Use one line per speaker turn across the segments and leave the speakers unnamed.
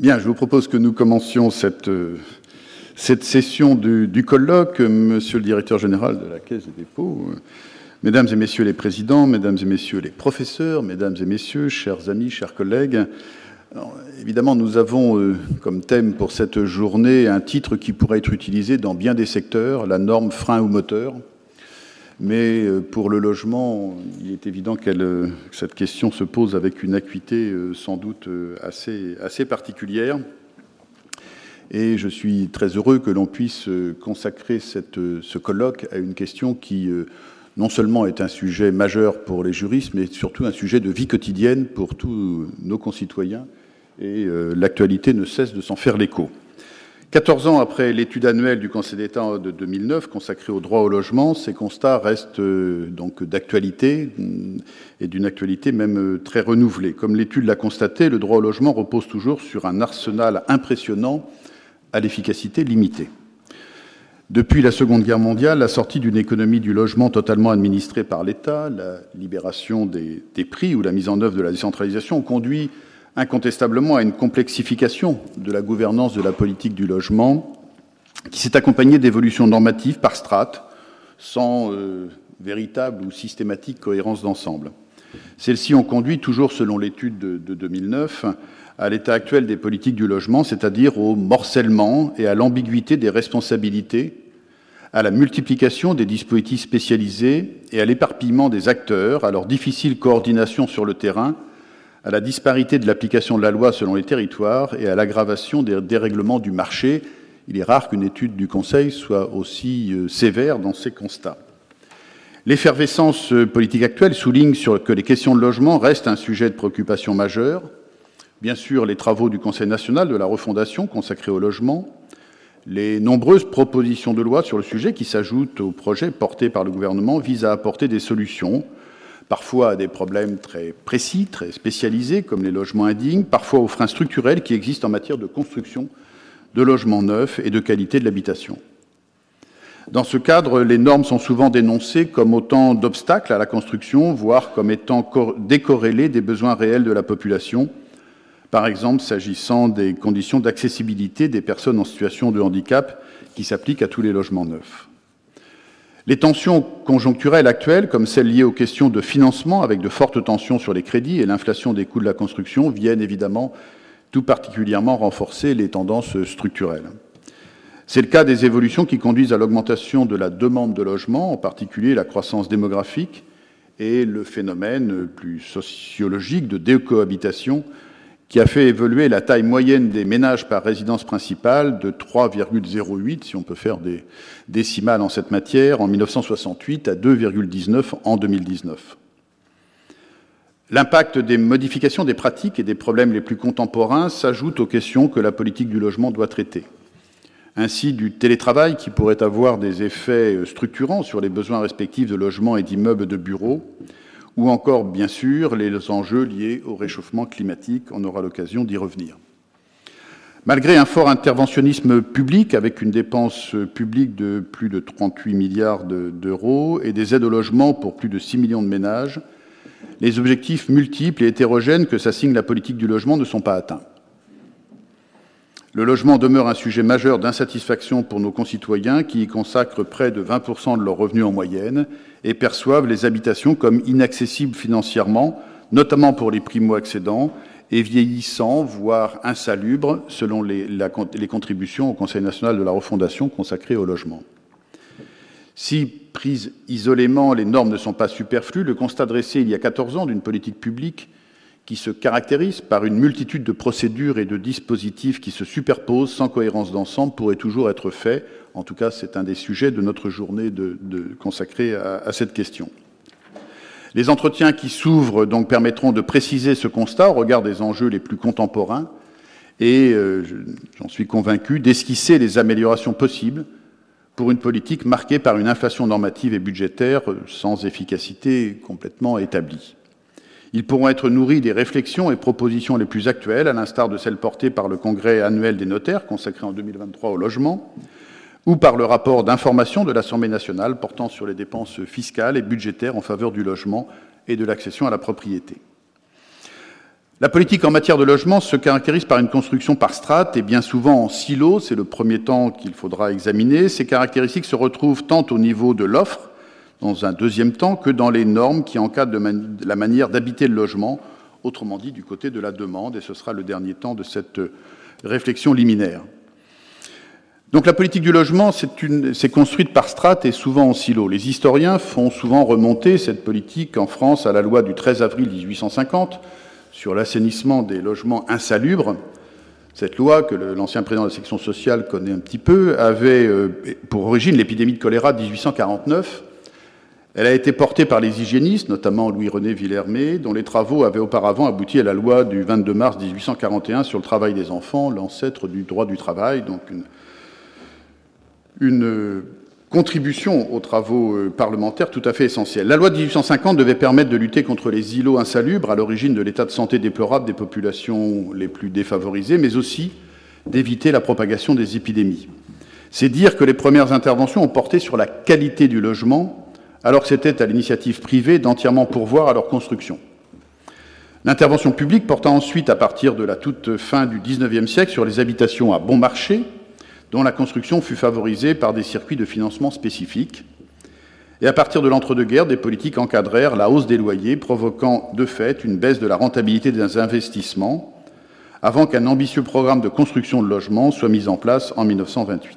Bien, je vous propose que nous commencions cette session du colloque. Monsieur le directeur général de la Caisse des dépôts, mesdames et messieurs les présidents, mesdames et messieurs les professeurs, mesdames et messieurs, chers amis, chers collègues. Alors, évidemment, nous avons comme thème pour cette journée un titre qui pourrait être utilisé dans bien des secteurs, la norme frein ou moteur. Mais pour le logement, il est évident que cette question se pose avec une acuité sans doute assez particulière. Et je suis très heureux que l'on puisse consacrer ce colloque à une question qui non seulement est un sujet majeur pour les juristes, mais surtout un sujet de vie quotidienne pour tous nos concitoyens. Et l'actualité ne cesse de s'en faire l'écho. 14 ans après l'étude annuelle du Conseil d'État de 2009 consacrée au droit au logement, ces constats restent donc d'actualité et d'une actualité même très renouvelée. Comme l'étude l'a constaté, le droit au logement repose toujours sur un arsenal impressionnant à l'efficacité limitée. Depuis la Seconde Guerre mondiale, la sortie d'une économie du logement totalement administrée par l'État, la libération des prix ou la mise en œuvre de la décentralisation ont conduit incontestablement à une complexification de la gouvernance de la politique du logement qui s'est accompagnée d'évolutions normatives par strates sans véritable ou systématique cohérence d'ensemble. Celles-ci ont conduit, toujours selon l'étude de 2009, à l'état actuel des politiques du logement, c'est-à-dire au morcellement et à l'ambiguïté des responsabilités, à la multiplication des dispositifs spécialisés et à l'éparpillement des acteurs, à leur difficile coordination sur le terrain, à la disparité de l'application de la loi selon les territoires et à l'aggravation des dérèglements du marché. Il est rare qu'une étude du Conseil soit aussi sévère dans ses constats. L'effervescence politique actuelle souligne que les questions de logement restent un sujet de préoccupation majeur. Bien sûr, les travaux du Conseil national de la refondation consacrés au logement, les nombreuses propositions de loi sur le sujet qui s'ajoutent aux projets portés par le gouvernement visent à apporter des solutions, parfois à des problèmes très précis, très spécialisés, comme les logements indignes, parfois aux freins structurels qui existent en matière de construction de logements neufs et de qualité de l'habitation. Dans ce cadre, les normes sont souvent dénoncées comme autant d'obstacles à la construction, voire comme étant décorrélées des besoins réels de la population, par exemple s'agissant des conditions d'accessibilité des personnes en situation de handicap qui s'appliquent à tous les logements neufs. Les tensions conjoncturelles actuelles, comme celles liées aux questions de financement, avec de fortes tensions sur les crédits et l'inflation des coûts de la construction, viennent évidemment tout particulièrement renforcer les tendances structurelles. C'est le cas des évolutions qui conduisent à l'augmentation de la demande de logement, en particulier la croissance démographique et le phénomène plus sociologique de décohabitation qui a fait évoluer la taille moyenne des ménages par résidence principale de 3,08, si on peut faire des décimales en cette matière, en 1968 à 2,19 en 2019. L'impact des modifications des pratiques et des problèmes les plus contemporains s'ajoute aux questions que la politique du logement doit traiter. Ainsi, du télétravail qui pourrait avoir des effets structurants sur les besoins respectifs de logements et d'immeubles de bureaux, ou encore, bien sûr, les enjeux liés au réchauffement climatique. On aura l'occasion d'y revenir. Malgré un fort interventionnisme public, avec une dépense publique de plus de 38 milliards d'euros et des aides au logement pour plus de 6 millions de ménages, les objectifs multiples et hétérogènes que s'assigne la politique du logement ne sont pas atteints. Le logement demeure un sujet majeur d'insatisfaction pour nos concitoyens qui y consacrent près de 20% de leurs revenus en moyenne et perçoivent les habitations comme inaccessibles financièrement, notamment pour les primo-accédants, et vieillissants, voire insalubres, selon les contributions au Conseil national de la refondation consacrées au logement. Si, prises isolément, les normes ne sont pas superflues, le constat dressé il y a 14 ans d'une politique publique qui se caractérise par une multitude de procédures et de dispositifs qui se superposent sans cohérence d'ensemble pourrait toujours être fait. En tout cas, c'est un des sujets de notre journée consacrée à cette question. Les entretiens qui s'ouvrent donc permettront de préciser ce constat au regard des enjeux les plus contemporains et, j'en suis convaincu, d'esquisser les améliorations possibles pour une politique marquée par une inflation normative et budgétaire sans efficacité complètement établie. Ils pourront être nourris des réflexions et propositions les plus actuelles, à l'instar de celles portées par le Congrès annuel des notaires, consacré en 2023 au logement, ou par le rapport d'information de l'Assemblée nationale portant sur les dépenses fiscales et budgétaires en faveur du logement et de l'accession à la propriété. La politique en matière de logement se caractérise par une construction par strates et bien souvent en silo. C'est le premier temps qu'il faudra examiner. Ces caractéristiques se retrouvent tant au niveau de l'offre, dans un deuxième temps, que dans les normes qui encadrent la manière d'habiter le logement, autrement dit du côté de la demande, et ce sera le dernier temps de cette réflexion liminaire. Donc la politique du logement, c'est construite par strates et souvent en silo. Les historiens font souvent remonter cette politique en France à la loi du 13 avril 1850, sur l'assainissement des logements insalubres. Cette loi, que l'ancien président de la section sociale connaît un petit peu, avait pour origine l'épidémie de choléra de 1849. Elle a été portée par les hygiénistes, notamment Louis-René Villermé, dont les travaux avaient auparavant abouti à la loi du 22 mars 1841 sur le travail des enfants, l'ancêtre du droit du travail, donc une contribution aux travaux parlementaires tout à fait essentielle. La loi de 1850 devait permettre de lutter contre les îlots insalubres à l'origine de l'état de santé déplorable des populations les plus défavorisées, mais aussi d'éviter la propagation des épidémies. C'est dire que les premières interventions ont porté sur la qualité du logement, alors que c'était à l'initiative privée d'entièrement pourvoir à leur construction. L'intervention publique porta ensuite, à partir de la toute fin du XIXe siècle, sur les habitations à bon marché, dont la construction fut favorisée par des circuits de financement spécifiques. Et à partir de l'entre-deux-guerres, des politiques encadrèrent la hausse des loyers, provoquant de fait une baisse de la rentabilité des investissements, avant qu'un ambitieux programme de construction de logements soit mis en place en 1928.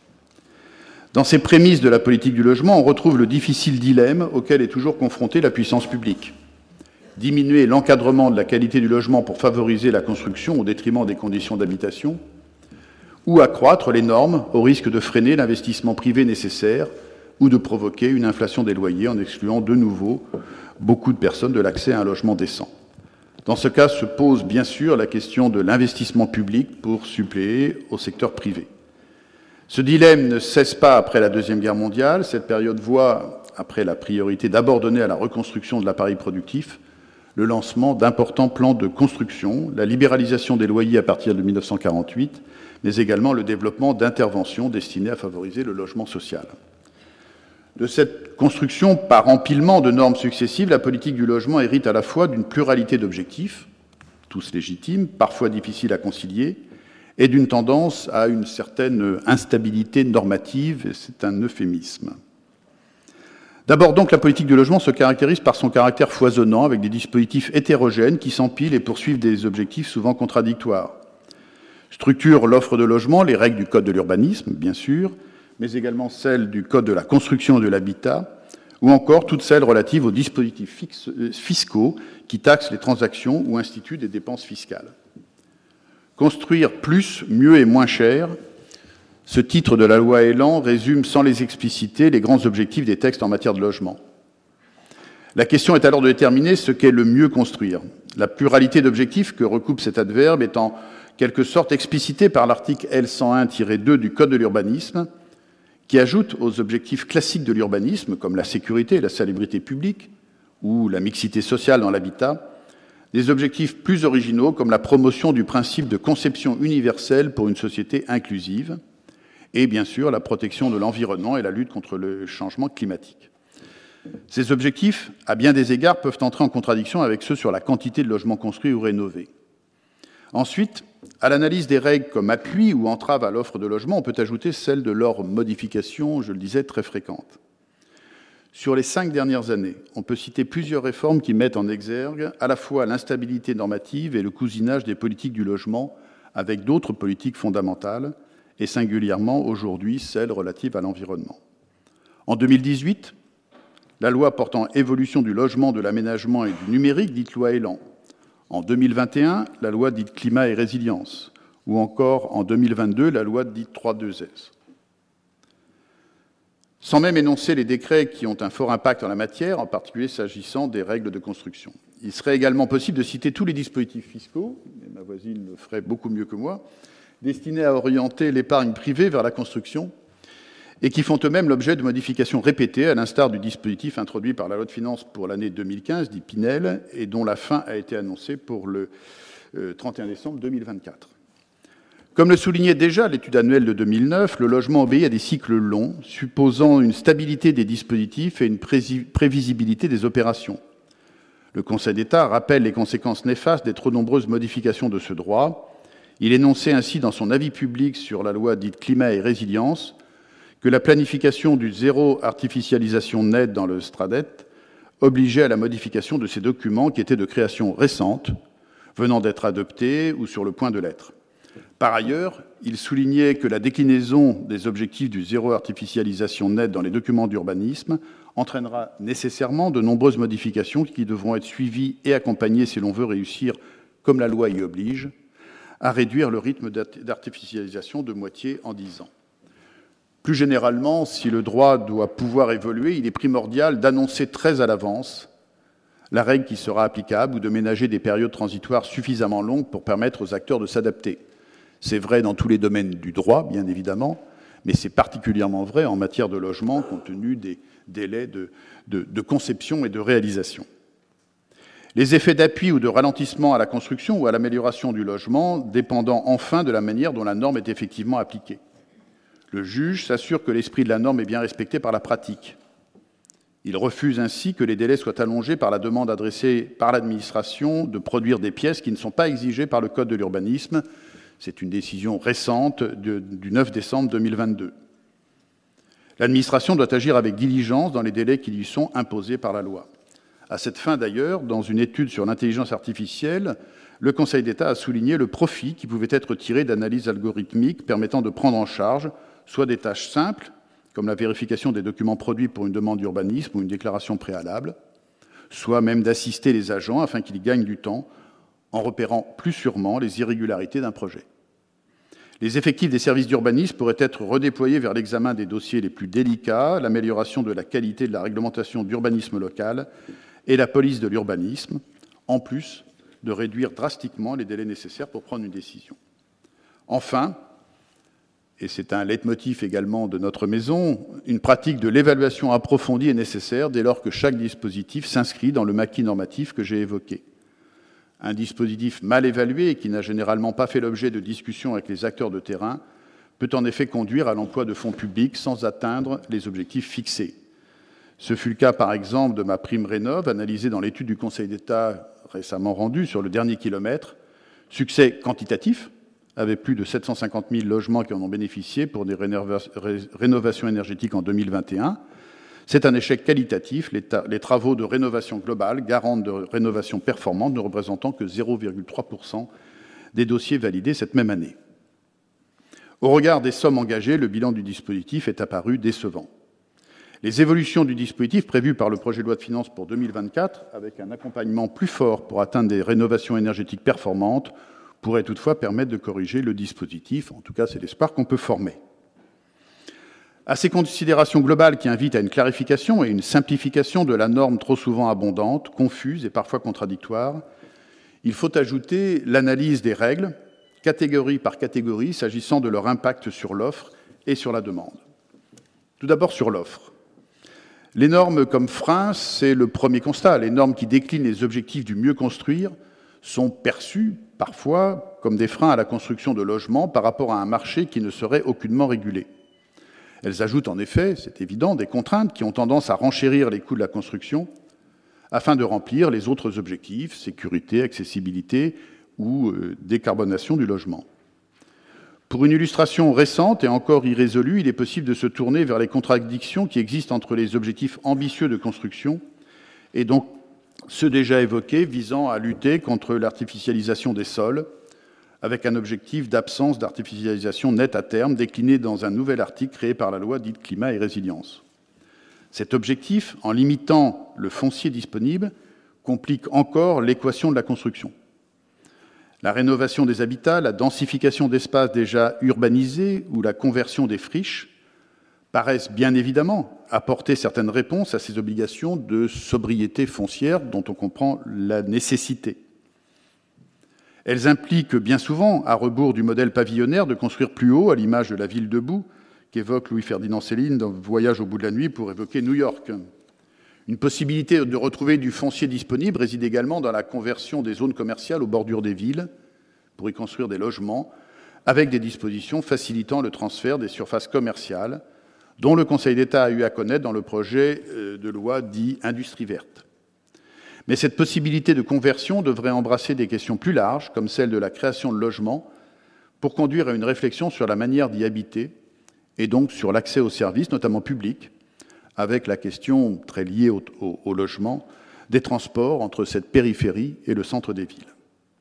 Dans ces prémices de la politique du logement, on retrouve le difficile dilemme auquel est toujours confrontée la puissance publique. Diminuer l'encadrement de la qualité du logement pour favoriser la construction au détriment des conditions d'habitation, ou accroître les normes au risque de freiner l'investissement privé nécessaire ou de provoquer une inflation des loyers en excluant de nouveau beaucoup de personnes de l'accès à un logement décent. Dans ce cas se pose bien sûr la question de l'investissement public pour suppléer au secteur privé. Ce dilemme ne cesse pas après la Deuxième Guerre mondiale. Cette période voit, après la priorité d'abord donnée à la reconstruction de l'appareil productif, le lancement d'importants plans de construction, la libéralisation des loyers à partir de 1948, mais également le développement d'interventions destinées à favoriser le logement social. De cette construction par empilement de normes successives, la politique du logement hérite à la fois d'une pluralité d'objectifs, tous légitimes, parfois difficiles à concilier, et d'une tendance à une certaine instabilité normative, et c'est un euphémisme. D'abord donc, la politique du logement se caractérise par son caractère foisonnant, avec des dispositifs hétérogènes qui s'empilent et poursuivent des objectifs souvent contradictoires. Structure l'offre de logement, les règles du Code de l'urbanisme, bien sûr, mais également celles du Code de la construction et de l'habitat, ou encore toutes celles relatives aux dispositifs fiscaux qui taxent les transactions ou instituent des dépenses fiscales. Construire plus, mieux et moins cher, ce titre de la loi Elan résume sans les expliciter les grands objectifs des textes en matière de logement. La question est alors de déterminer ce qu'est le mieux construire. La pluralité d'objectifs que recoupe cet adverbe est en quelque sorte explicitée par l'article L101-2 du Code de l'urbanisme, qui ajoute aux objectifs classiques de l'urbanisme, comme la sécurité et la salubrité publique, ou la mixité sociale dans l'habitat, des objectifs plus originaux, comme la promotion du principe de conception universelle pour une société inclusive, et bien sûr la protection de l'environnement et la lutte contre le changement climatique. Ces objectifs, à bien des égards, peuvent entrer en contradiction avec ceux sur la quantité de logements construits ou rénovés. Ensuite, à l'analyse des règles comme appui ou entrave à l'offre de logement, on peut ajouter celle de leur modification, je le disais, très fréquente. Sur les 5 dernières années, on peut citer plusieurs réformes qui mettent en exergue à la fois l'instabilité normative et le cousinage des politiques du logement avec d'autres politiques fondamentales, et singulièrement aujourd'hui celles relatives à l'environnement. En 2018, la loi portant évolution du logement, de l'aménagement et du numérique, dite loi Elan. En 2021, la loi dite climat et résilience. Ou encore en 2022, la loi dite 3.2s. Sans même énoncer les décrets qui ont un fort impact en la matière, en particulier s'agissant des règles de construction. Il serait également possible de citer tous les dispositifs fiscaux, et ma voisine le ferait beaucoup mieux que moi, destinés à orienter l'épargne privée vers la construction, et qui font eux-mêmes l'objet de modifications répétées, à l'instar du dispositif introduit par la loi de finances pour l'année 2015, dit Pinel, et dont la fin a été annoncée pour le 31 décembre 2024. Comme le soulignait déjà l'étude annuelle de 2009, le logement obéit à des cycles longs, supposant une stabilité des dispositifs et une prévisibilité des opérations. Le Conseil d'État rappelle les conséquences néfastes des trop nombreuses modifications de ce droit. Il énonçait ainsi dans son avis public sur la loi dite climat et résilience que la planification du zéro artificialisation nette dans le STRADET obligeait à la modification de ces documents qui étaient de création récente, venant d'être adoptés ou sur le point de l'être. Par ailleurs, il soulignait que la déclinaison des objectifs du zéro artificialisation nette dans les documents d'urbanisme entraînera nécessairement de nombreuses modifications qui devront être suivies et accompagnées si l'on veut réussir, comme la loi y oblige, à réduire le rythme d'artificialisation de moitié en 10 ans. Plus généralement, si le droit doit pouvoir évoluer, il est primordial d'annoncer très à l'avance la règle qui sera applicable ou de ménager des périodes transitoires suffisamment longues pour permettre aux acteurs de s'adapter. C'est vrai dans tous les domaines du droit, bien évidemment, mais c'est particulièrement vrai en matière de logement, compte tenu des délais de conception et de réalisation. Les effets d'appui ou de ralentissement à la construction ou à l'amélioration du logement dépendant enfin de la manière dont la norme est effectivement appliquée. Le juge s'assure que l'esprit de la norme est bien respecté par la pratique. Il refuse ainsi que les délais soient allongés par la demande adressée par l'administration de produire des pièces qui ne sont pas exigées par le Code de l'urbanisme. C'est une décision récente du 9 décembre 2022. L'administration doit agir avec diligence dans les délais qui lui sont imposés par la loi. À cette fin, d'ailleurs, dans une étude sur l'intelligence artificielle, le Conseil d'État a souligné le profit qui pouvait être tiré d'analyses algorithmiques permettant de prendre en charge soit des tâches simples, comme la vérification des documents produits pour une demande d'urbanisme ou une déclaration préalable, soit même d'assister les agents afin qu'ils gagnent du temps en repérant plus sûrement les irrégularités d'un projet. Les effectifs des services d'urbanisme pourraient être redéployés vers l'examen des dossiers les plus délicats, l'amélioration de la qualité de la réglementation d'urbanisme local et la police de l'urbanisme, en plus de réduire drastiquement les délais nécessaires pour prendre une décision. Enfin, et c'est un leitmotiv également de notre maison, une pratique de l'évaluation approfondie est nécessaire dès lors que chaque dispositif s'inscrit dans le maquis normatif que j'ai évoqué. Un dispositif mal évalué et qui n'a généralement pas fait l'objet de discussions avec les acteurs de terrain peut en effet conduire à l'emploi de fonds publics sans atteindre les objectifs fixés. Ce fut le cas par exemple de MaPrimeRénov', analysée dans l'étude du Conseil d'État récemment rendue sur le dernier kilomètre. Succès quantitatif, avec plus de 750 000 logements qui en ont bénéficié pour des rénovations énergétiques en 2021. C'est un échec qualitatif, les travaux de rénovation globale, garantes de rénovation performante, ne représentant que 0,3% des dossiers validés cette même année. Au regard des sommes engagées, le bilan du dispositif est apparu décevant. Les évolutions du dispositif prévues par le projet de loi de finances pour 2024, avec un accompagnement plus fort pour atteindre des rénovations énergétiques performantes, pourraient toutefois permettre de corriger le dispositif. En tout cas, c'est l'espoir qu'on peut former. À ces considérations globales qui invitent à une clarification et une simplification de la norme trop souvent abondante, confuse et parfois contradictoire, il faut ajouter l'analyse des règles, catégorie par catégorie, s'agissant de leur impact sur l'offre et sur la demande. Tout d'abord sur l'offre. Les normes comme frein, c'est le premier constat. Les normes qui déclinent les objectifs du mieux construire sont perçues parfois comme des freins à la construction de logements par rapport à un marché qui ne serait aucunement régulé. Elles ajoutent en effet, c'est évident, des contraintes qui ont tendance à renchérir les coûts de la construction afin de remplir les autres objectifs, sécurité, accessibilité ou décarbonation du logement. Pour une illustration récente et encore irrésolue, il est possible de se tourner vers les contradictions qui existent entre les objectifs ambitieux de construction et donc ceux déjà évoqués visant à lutter contre l'artificialisation des sols, avec un objectif d'absence d'artificialisation nette à terme, décliné dans un nouvel article créé par la loi dite climat et résilience. Cet objectif, en limitant le foncier disponible, complique encore l'équation de la construction. La rénovation des habitats, la densification d'espaces déjà urbanisés ou la conversion des friches paraissent bien évidemment apporter certaines réponses à ces obligations de sobriété foncière dont on comprend la nécessité. Elles impliquent bien souvent, à rebours du modèle pavillonnaire, de construire plus haut, à l'image de la ville debout qu'évoque Louis-Ferdinand Céline dans Voyage au bout de la nuit pour évoquer New York. Une possibilité de retrouver du foncier disponible réside également dans la conversion des zones commerciales aux bordures des villes pour y construire des logements, avec des dispositions facilitant le transfert des surfaces commerciales, dont le Conseil d'État a eu à connaître dans le projet de loi dit « Industrie verte ». Mais cette possibilité de conversion devrait embrasser des questions plus larges, comme celle de la création de logements, pour conduire à une réflexion sur la manière d'y habiter, et donc sur l'accès aux services, notamment publics, avec la question très liée au logement, des transports entre cette périphérie et le centre des villes.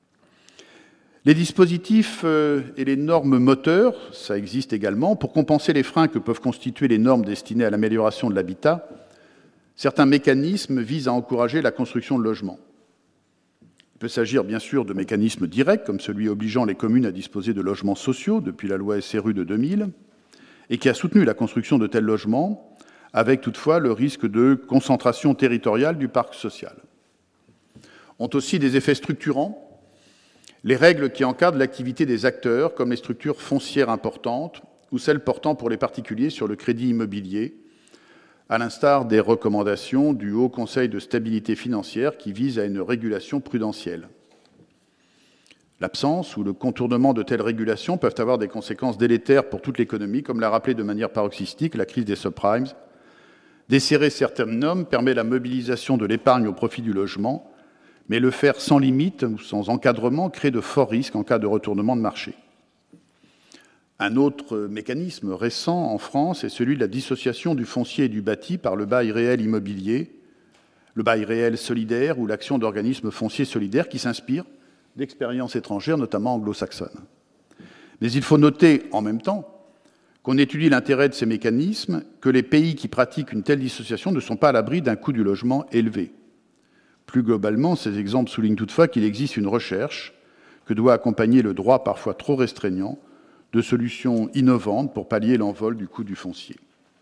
Les dispositifs et les normes moteurs, ça existe également. Pour compenser les freins que peuvent constituer les normes destinées à l'amélioration de l'habitat, certains mécanismes visent à encourager la construction de logements. Il peut s'agir bien sûr de mécanismes directs, comme celui obligeant les communes à disposer de logements sociaux depuis la loi SRU de 2000, et qui a soutenu la construction de tels logements, avec toutefois le risque de concentration territoriale du parc social. Ont aussi des effets structurants les règles qui encadrent l'activité des acteurs, comme les structures foncières importantes ou celles portant pour les particuliers sur le crédit immobilier, à l'instar des recommandations du Haut Conseil de stabilité financière qui visent à une régulation prudentielle. L'absence ou le contournement de telles régulations peuvent avoir des conséquences délétères pour toute l'économie, comme l'a rappelé de manière paroxystique la crise des subprimes. Desserrer certaines normes permet la mobilisation de l'épargne au profit du logement, mais le faire sans limite ou sans encadrement crée de forts risques en cas de retournement de marché. Un autre mécanisme récent en France est celui de la dissociation du foncier et du bâti par le bail réel immobilier, le bail réel solidaire ou l'action d'organismes fonciers solidaires qui s'inspirent d'expériences étrangères, notamment anglo-saxonnes. Mais il faut noter en même temps qu'on étudie l'intérêt de ces mécanismes, que les pays qui pratiquent une telle dissociation ne sont pas à l'abri d'un coût du logement élevé. Plus globalement, ces exemples soulignent toutefois qu'il existe une recherche que doit accompagner le droit parfois trop restreignant de solutions innovantes pour pallier l'envol du coût du foncier.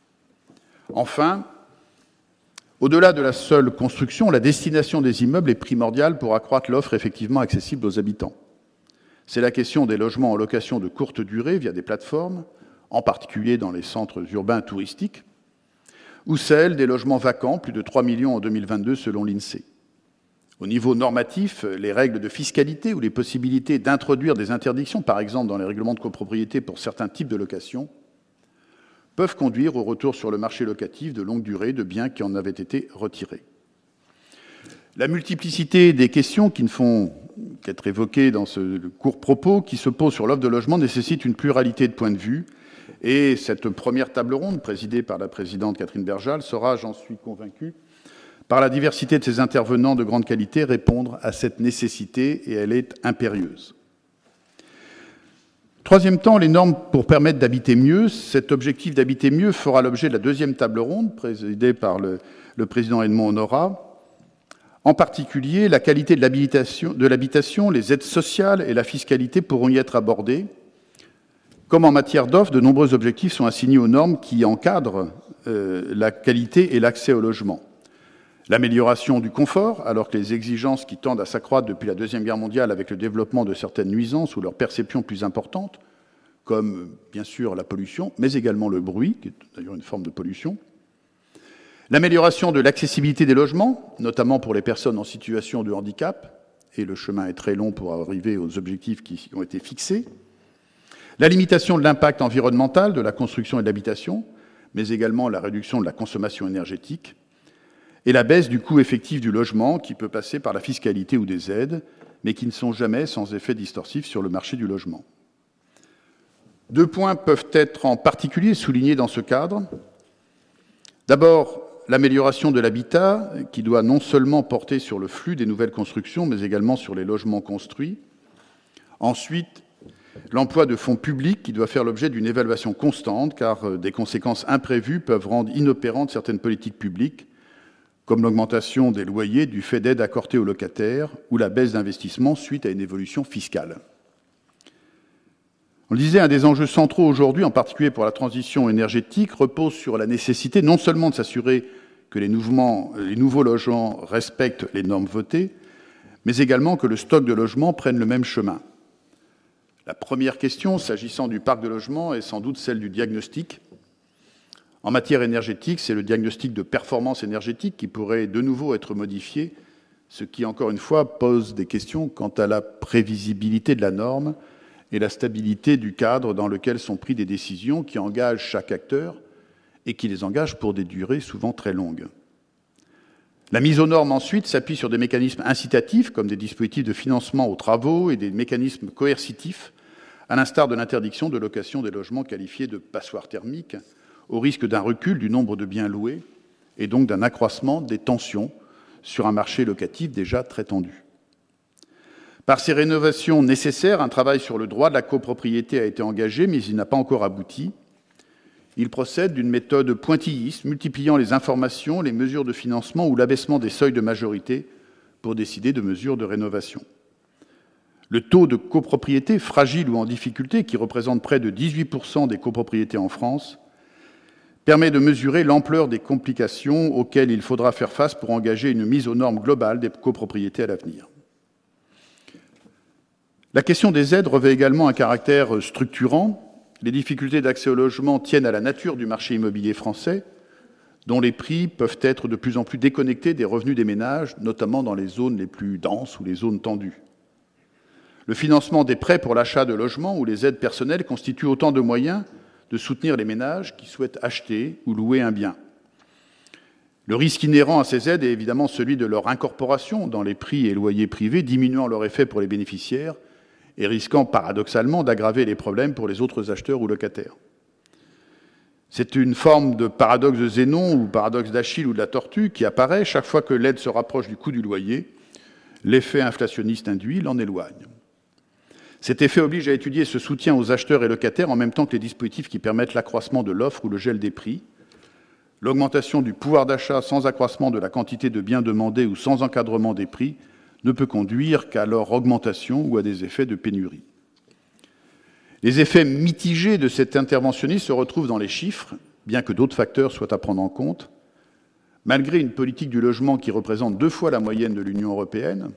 Enfin, au-delà de la seule construction, la destination des immeubles est primordiale pour accroître l'offre effectivement accessible aux habitants. C'est la question des logements en location de courte durée via des plateformes, en particulier dans les centres urbains touristiques, ou celle des logements vacants, plus de 3 millions en 2022 selon l'INSEE. Au niveau normatif, les règles de fiscalité ou les possibilités d'introduire des interdictions, par exemple dans les règlements de copropriété pour certains types de locations, peuvent conduire au retour sur le marché locatif de longue durée de biens qui en avaient été retirés. La multiplicité des questions qui ne font qu'être évoquées dans ce court propos qui se posent sur l'offre de logement nécessite une pluralité de points de vue, et cette première table ronde, présidée par la présidente Catherine Berjal, saura, j'en suis convaincu, par la diversité de ses intervenants de grande qualité, répondre à cette nécessité, et elle est impérieuse. Troisième temps, les normes pour permettre d'habiter mieux. Cet objectif d'habiter mieux fera l'objet de la deuxième table ronde, présidée par le président Edmond Honorat. En particulier, la qualité de l'habitation, les aides sociales et la fiscalité pourront y être abordées. Comme en matière d'offres, de nombreux objectifs sont assignés aux normes qui encadrent la qualité et l'accès au logement. L'amélioration du confort, alors que les exigences qui tendent à s'accroître depuis la Deuxième Guerre mondiale avec le développement de certaines nuisances ou leur perception plus importante, comme bien sûr la pollution, mais également le bruit, qui est d'ailleurs une forme de pollution. L'amélioration de l'accessibilité des logements, notamment pour les personnes en situation de handicap, et le chemin est très long pour arriver aux objectifs qui ont été fixés. La limitation de l'impact environnemental de la construction et de l'habitation, mais également la réduction de la consommation énergétique, et la baisse du coût effectif du logement qui peut passer par la fiscalité ou des aides, mais qui ne sont jamais sans effet distorsif sur le marché du logement. Deux points peuvent être en particulier soulignés dans ce cadre. D'abord, l'amélioration de l'habitat, qui doit non seulement porter sur le flux des nouvelles constructions, mais également sur les logements construits. Ensuite, l'emploi de fonds publics qui doit faire l'objet d'une évaluation constante, car des conséquences imprévues peuvent rendre inopérantes certaines politiques publiques, comme l'augmentation des loyers du fait d'aides accordées aux locataires ou la baisse d'investissement suite à une évolution fiscale. On le disait, un des enjeux centraux aujourd'hui, en particulier pour la transition énergétique, repose sur la nécessité non seulement de s'assurer que les nouveaux logements respectent les normes votées, mais également que le stock de logements prenne le même chemin. La première question, s'agissant du parc de logements, est sans doute celle du diagnostic. En matière énergétique, c'est le diagnostic de performance énergétique qui pourrait de nouveau être modifié, ce qui, encore une fois, pose des questions quant à la prévisibilité de la norme et la stabilité du cadre dans lequel sont prises des décisions qui engagent chaque acteur et qui les engagent pour des durées souvent très longues. La mise aux normes, ensuite, s'appuie sur des mécanismes incitatifs, comme des dispositifs de financement aux travaux et des mécanismes coercitifs, à l'instar de l'interdiction de location des logements qualifiés de passoires thermiques, au risque d'un recul du nombre de biens loués et donc d'un accroissement des tensions sur un marché locatif déjà très tendu. Par ces rénovations nécessaires, un travail sur le droit de la copropriété a été engagé, mais il n'a pas encore abouti. Il procède d'une méthode pointilliste, multipliant les informations, les mesures de financement ou l'abaissement des seuils de majorité pour décider de mesures de rénovation. Le taux de copropriété fragile ou en difficulté, qui représente près de 18% des copropriétés en France, permet de mesurer l'ampleur des complications auxquelles il faudra faire face pour engager une mise aux normes globales des copropriétés à l'avenir. La question des aides revêt également un caractère structurant. Les difficultés d'accès au logement tiennent à la nature du marché immobilier français, dont les prix peuvent être de plus en plus déconnectés des revenus des ménages, notamment dans les zones les plus denses ou les zones tendues. Le financement des prêts pour l'achat de logements ou les aides personnelles constituent autant de moyens de soutenir les ménages qui souhaitent acheter ou louer un bien. Le risque inhérent à ces aides est évidemment celui de leur incorporation dans les prix et loyers privés, diminuant leur effet pour les bénéficiaires et risquant paradoxalement d'aggraver les problèmes pour les autres acheteurs ou locataires. C'est une forme de paradoxe de Zénon ou paradoxe d'Achille ou de la tortue qui apparaît chaque fois que l'aide se rapproche du coût du loyer. L'effet inflationniste induit l'en éloigne. Cet effet oblige à étudier ce soutien aux acheteurs et locataires en même temps que les dispositifs qui permettent l'accroissement de l'offre ou le gel des prix. L'augmentation du pouvoir d'achat sans accroissement de la quantité de biens demandés ou sans encadrement des prix ne peut conduire qu'à leur augmentation ou à des effets de pénurie. Les effets mitigés de cet interventionnisme se retrouvent dans les chiffres, bien que d'autres facteurs soient à prendre en compte. Malgré une politique du logement qui représente 2 fois la moyenne de l'Union européenne,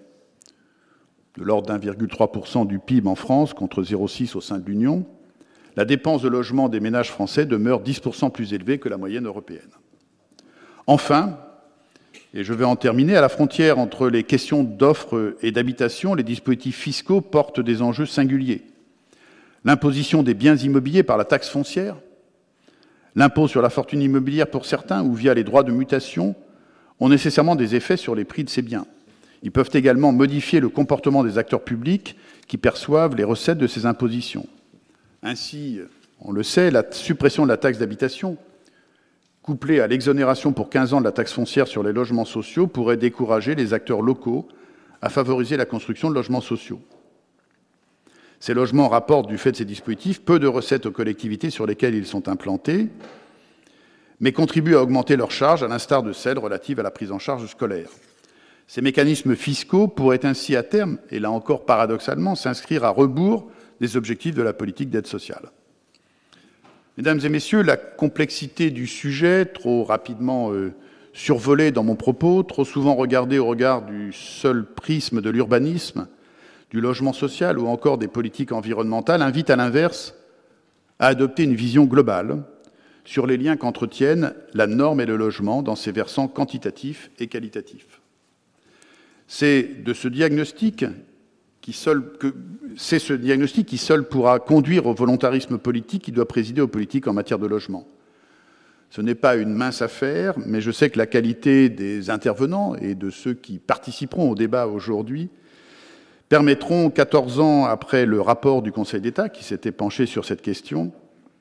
de l'ordre d'1,3% du PIB en France contre 0,6% au sein de l'Union, la dépense de logement des ménages français demeure 10% plus élevée que la moyenne européenne. Enfin, et je vais en terminer, à la frontière entre les questions d'offres et d'habitation, les dispositifs fiscaux portent des enjeux singuliers. L'imposition des biens immobiliers par la taxe foncière, l'impôt sur la fortune immobilière pour certains ou via les droits de mutation ont nécessairement des effets sur les prix de ces biens. Ils peuvent également modifier le comportement des acteurs publics qui perçoivent les recettes de ces impositions. Ainsi, on le sait, la suppression de la taxe d'habitation, couplée à l'exonération pour 15 ans de la taxe foncière sur les logements sociaux, pourrait décourager les acteurs locaux à favoriser la construction de logements sociaux. Ces logements rapportent, du fait de ces dispositifs, peu de recettes aux collectivités sur lesquelles ils sont implantés, mais contribuent à augmenter leurs charges, à l'instar de celles relatives à la prise en charge scolaire. Ces mécanismes fiscaux pourraient ainsi, à terme, et là encore paradoxalement, s'inscrire à rebours des objectifs de la politique d'aide sociale. Mesdames et messieurs, la complexité du sujet, trop rapidement survolée dans mon propos, trop souvent regardée au regard du seul prisme de l'urbanisme, du logement social ou encore des politiques environnementales, invite à l'inverse à adopter une vision globale sur les liens qu'entretiennent la norme et le logement dans ses versants quantitatifs et qualitatifs. C'est ce diagnostic qui seul pourra conduire au volontarisme politique qui doit présider aux politiques en matière de logement. Ce n'est pas une mince affaire, mais je sais que la qualité des intervenants et de ceux qui participeront au débat aujourd'hui permettront, 14 ans après le rapport du Conseil d'État qui s'était penché sur cette question,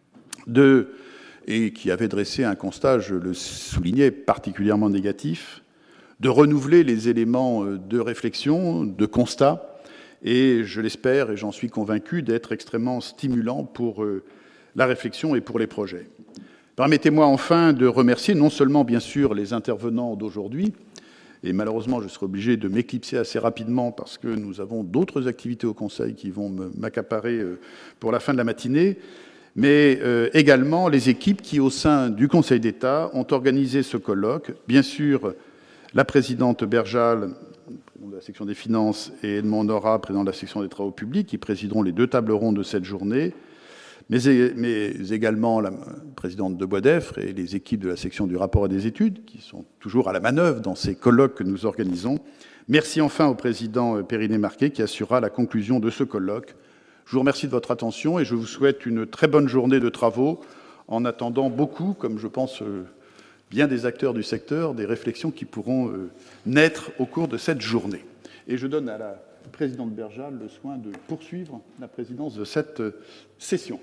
et qui avait dressé un constat, je le soulignais, particulièrement négatif, de renouveler les éléments de réflexion, de constat, et je l'espère, et j'en suis convaincu, d'être extrêmement stimulant pour la réflexion et pour les projets. Permettez-moi enfin de remercier non seulement, bien sûr, les intervenants d'aujourd'hui, et malheureusement, je serai obligé de m'éclipser assez rapidement parce que nous avons d'autres activités au Conseil qui vont m'accaparer pour la fin de la matinée, mais également les équipes qui, au sein du Conseil d'État, ont organisé ce colloque. Bien sûr, la présidente Berjal, présidente de la section des finances, et Edmond Nora, président de la section des travaux publics, qui présideront les 2 tables rondes de cette journée, mais également la présidente de Boisdeffre et les équipes de la section du rapport et des études, qui sont toujours à la manœuvre dans ces colloques que nous organisons. Merci enfin au président Périnet-Marquet, qui assurera la conclusion de ce colloque. Je vous remercie de votre attention et je vous souhaite une très bonne journée de travaux, en attendant beaucoup, comme je pense bien des acteurs du secteur, des réflexions qui pourront naître au cours de cette journée. Et je donne à la présidente Berjal le soin de poursuivre la présidence de cette session.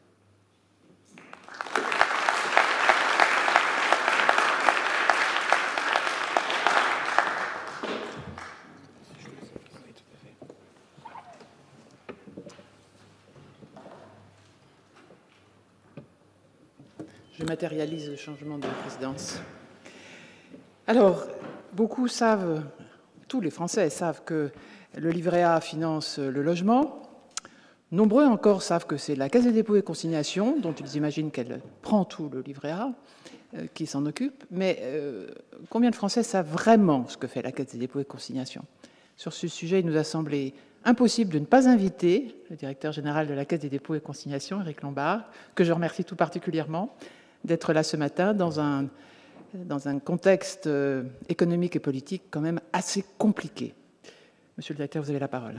Je matérialise le changement de présidence. Alors, beaucoup savent, tous les Français savent que le livret A finance le logement. Nombreux encore savent que c'est la Caisse des dépôts et consignations, dont ils imaginent qu'elle prend tout le livret A, qui s'en occupe. Mais combien de Français savent vraiment ce que fait la Caisse des dépôts et consignations ? Sur ce sujet, il nous a semblé impossible de ne pas inviter le directeur général de la Caisse des dépôts et consignations, Éric Lombard, que je remercie tout particulièrement d'être là ce matin dans un contexte économique et politique quand même assez compliqué. Monsieur le directeur, vous avez la parole.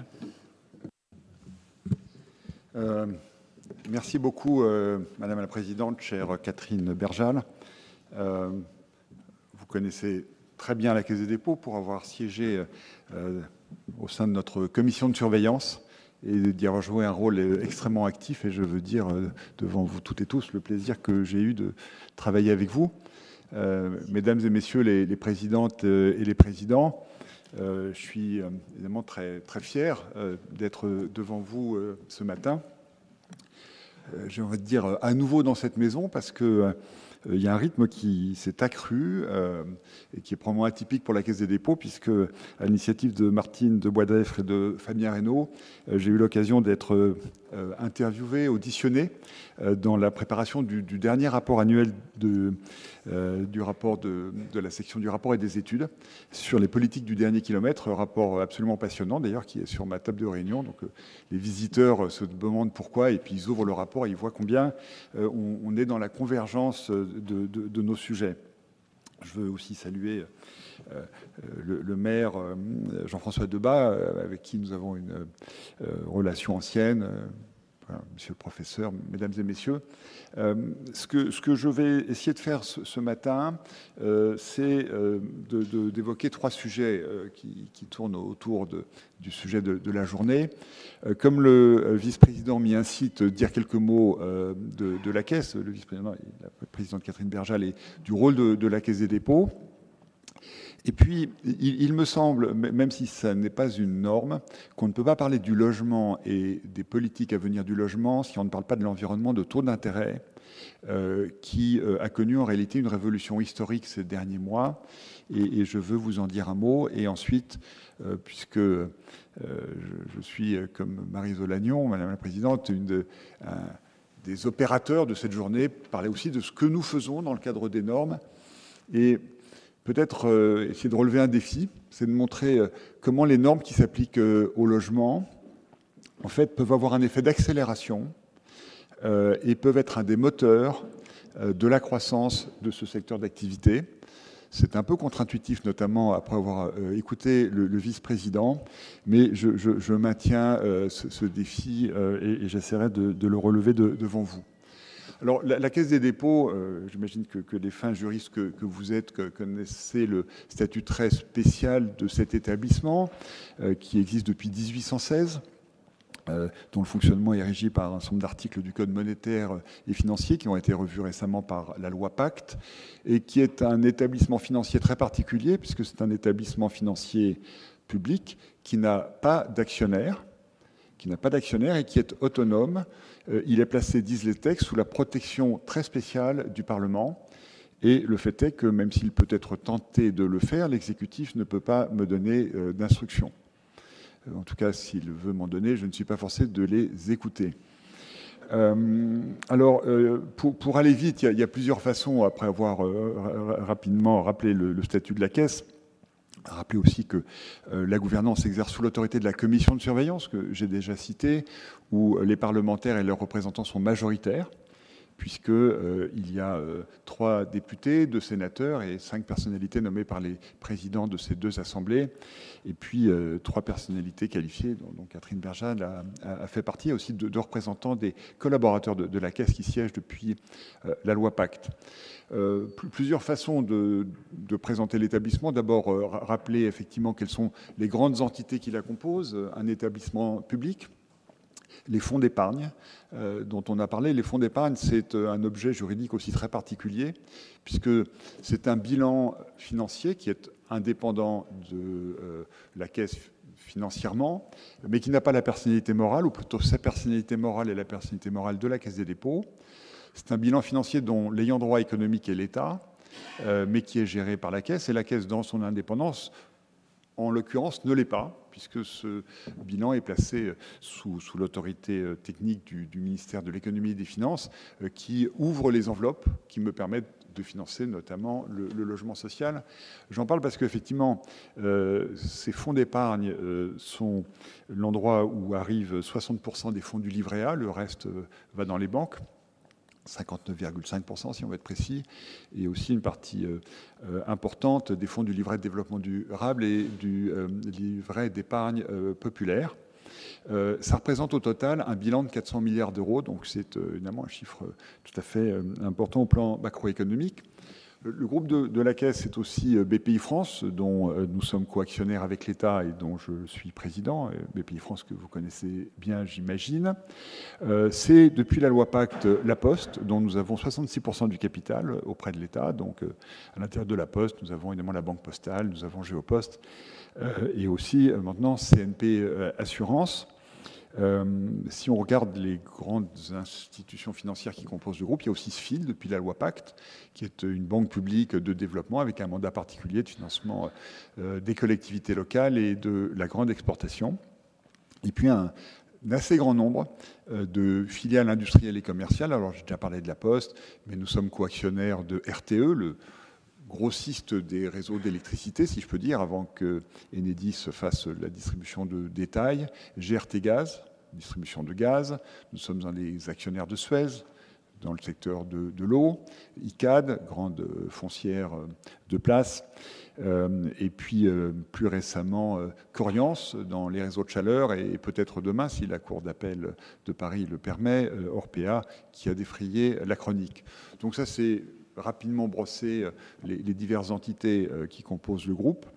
Merci beaucoup, Madame la Présidente, chère Catherine Berjal. Vous connaissez très bien la Caisse des dépôts pour avoir siégé au sein de notre commission de surveillance et d'y avoir joué un rôle extrêmement actif. Et je veux dire devant vous toutes et tous le plaisir que j'ai eu de travailler avec vous. Mesdames et messieurs les présidentes et les présidents, je suis évidemment très, très fier d'être devant vous ce matin. J'ai envie de dire à nouveau dans cette maison parce que il y a un rythme qui s'est accru et qui est probablement atypique pour la Caisse des dépôts, puisque à l'initiative de Martine de Boisdeffre et de Fabien Reynaud, j'ai eu l'occasion d'être interviewé, auditionné dans la préparation du dernier rapport annuel du rapport de la section du rapport et des études sur les politiques du dernier kilomètre, rapport absolument passionnant d'ailleurs qui est sur ma table de réunion. Donc les visiteurs se demandent pourquoi et puis ils ouvrent le rapport et ils voient combien on est dans la convergence de nos sujets. Je veux aussi saluer le maire Jean-François Debat, avec qui nous avons une relation ancienne. Monsieur le professeur, mesdames et messieurs, ce que je vais essayer de faire ce matin, c'est d'évoquer trois sujets qui tournent autour du sujet de la journée. Comme le vice-président m'y incite, dire quelques mots de la Caisse, le vice-président, la présidente Catherine Berjal, et du rôle de la Caisse des dépôts. Et puis, il me semble, même si ça n'est pas une norme, qu'on ne peut pas parler du logement et des politiques à venir du logement si on ne parle pas de l'environnement de taux d'intérêt qui a connu en réalité une révolution historique ces derniers mois. Et je veux vous en dire un mot. Et ensuite, puisque je suis, comme Marie-Isole Agnon, Madame la Présidente, des opérateurs de cette journée, parler aussi de ce que nous faisons dans le cadre des normes. Et peut-être essayer de relever un défi, c'est de montrer comment les normes qui s'appliquent au logement, en fait, peuvent avoir un effet d'accélération et peuvent être un des moteurs de la croissance de ce secteur d'activité. C'est un peu contre-intuitif, notamment après avoir écouté le vice-président, mais je maintiens ce défi et j'essaierai de le relever devant vous. Alors, la Caisse des dépôts, j'imagine que les fins juristes que vous êtes connaissez le statut très spécial de cet établissement qui existe depuis 1816, dont le fonctionnement est régi par un certain nombre d'articles du Code monétaire et financier qui ont été revus récemment par la loi Pacte, et qui est un établissement financier très particulier, puisque c'est un établissement financier public qui n'a pas d'actionnaire, et qui est autonome. Il est placé, disent les textes, sous la protection très spéciale du Parlement. Et le fait est que, même s'il peut être tenté de le faire, l'exécutif ne peut pas me donner d'instructions. En tout cas, s'il veut m'en donner, je ne suis pas forcé de les écouter. Alors, pour aller vite, il y a plusieurs façons, après avoir rapidement rappelé le statut de la Caisse. Rappelez aussi que la gouvernance s'exerce sous l'autorité de la commission de surveillance, que j'ai déjà citée, où les parlementaires et leurs représentants sont majoritaires, puisqu'il y a 3 députés, 2 sénateurs et 5 personnalités nommées par les présidents de ces 2 assemblées, et puis 3 personnalités qualifiées, dont Catherine Berjal a fait partie, et aussi 2 représentants des collaborateurs de la Caisse qui siègent depuis la loi Pacte. Plusieurs façons de présenter l'établissement. D'abord, rappeler effectivement quelles sont les grandes entités qui la composent. Un établissement public, les fonds d'épargne dont on a parlé. Les fonds d'épargne, c'est un objet juridique aussi très particulier, puisque c'est un bilan financier qui est indépendant de la Caisse financièrement, mais qui n'a pas la personnalité morale, ou plutôt sa personnalité morale est la personnalité morale de la Caisse des dépôts. C'est un bilan financier dont l'ayant droit économique est l'État, mais qui est géré par la Caisse, et la Caisse, dans son indépendance, en l'occurrence, ne l'est pas, puisque ce bilan est placé sous l'autorité technique du ministère de l'économie et des finances, qui ouvre les enveloppes qui me permettent de financer notamment le logement social. J'en parle parce qu'effectivement, ces fonds d'épargne sont l'endroit où arrivent 60% des fonds du livret A, le reste va dans les banques. 59,5% si on veut être précis, et aussi une partie importante des fonds du livret de développement durable et du livret d'épargne populaire. Ça représente au total un bilan de 400 milliards d'euros, donc c'est évidemment un chiffre tout à fait important au plan macroéconomique. Le groupe de la Caisse, c'est aussi BPI France, dont nous sommes coactionnaires avec l'État et dont je suis président. BPI France que vous connaissez bien, j'imagine. C'est, depuis la loi Pacte, La Poste, dont nous avons 66% du capital auprès de l'État. Donc, à l'intérieur de La Poste, nous avons évidemment la Banque Postale, nous avons Géopost, et aussi maintenant CNP Assurance. Si on regarde les grandes institutions financières qui composent le groupe, il y a aussi SFIL depuis la loi Pacte, qui est une banque publique de développement avec un mandat particulier de financement des collectivités locales et de la grande exportation. Et puis un assez grand nombre de filiales industrielles et commerciales. Alors j'ai déjà parlé de la Poste, mais nous sommes coactionnaires de RTE, le grossiste des réseaux d'électricité, si je peux dire, avant que Enedis fasse la distribution de détail. GRT Gaz, distribution de gaz. Nous sommes un des actionnaires de Suez dans le secteur de l'eau. ICAD, grande foncière de place. Et puis, plus récemment, Coriance dans les réseaux de chaleur. Et peut-être demain, si la Cour d'appel de Paris le permet, Orpea, qui a défrayé la chronique. Donc ça, c'est rapidement brosser les diverses entités qui composent le groupe.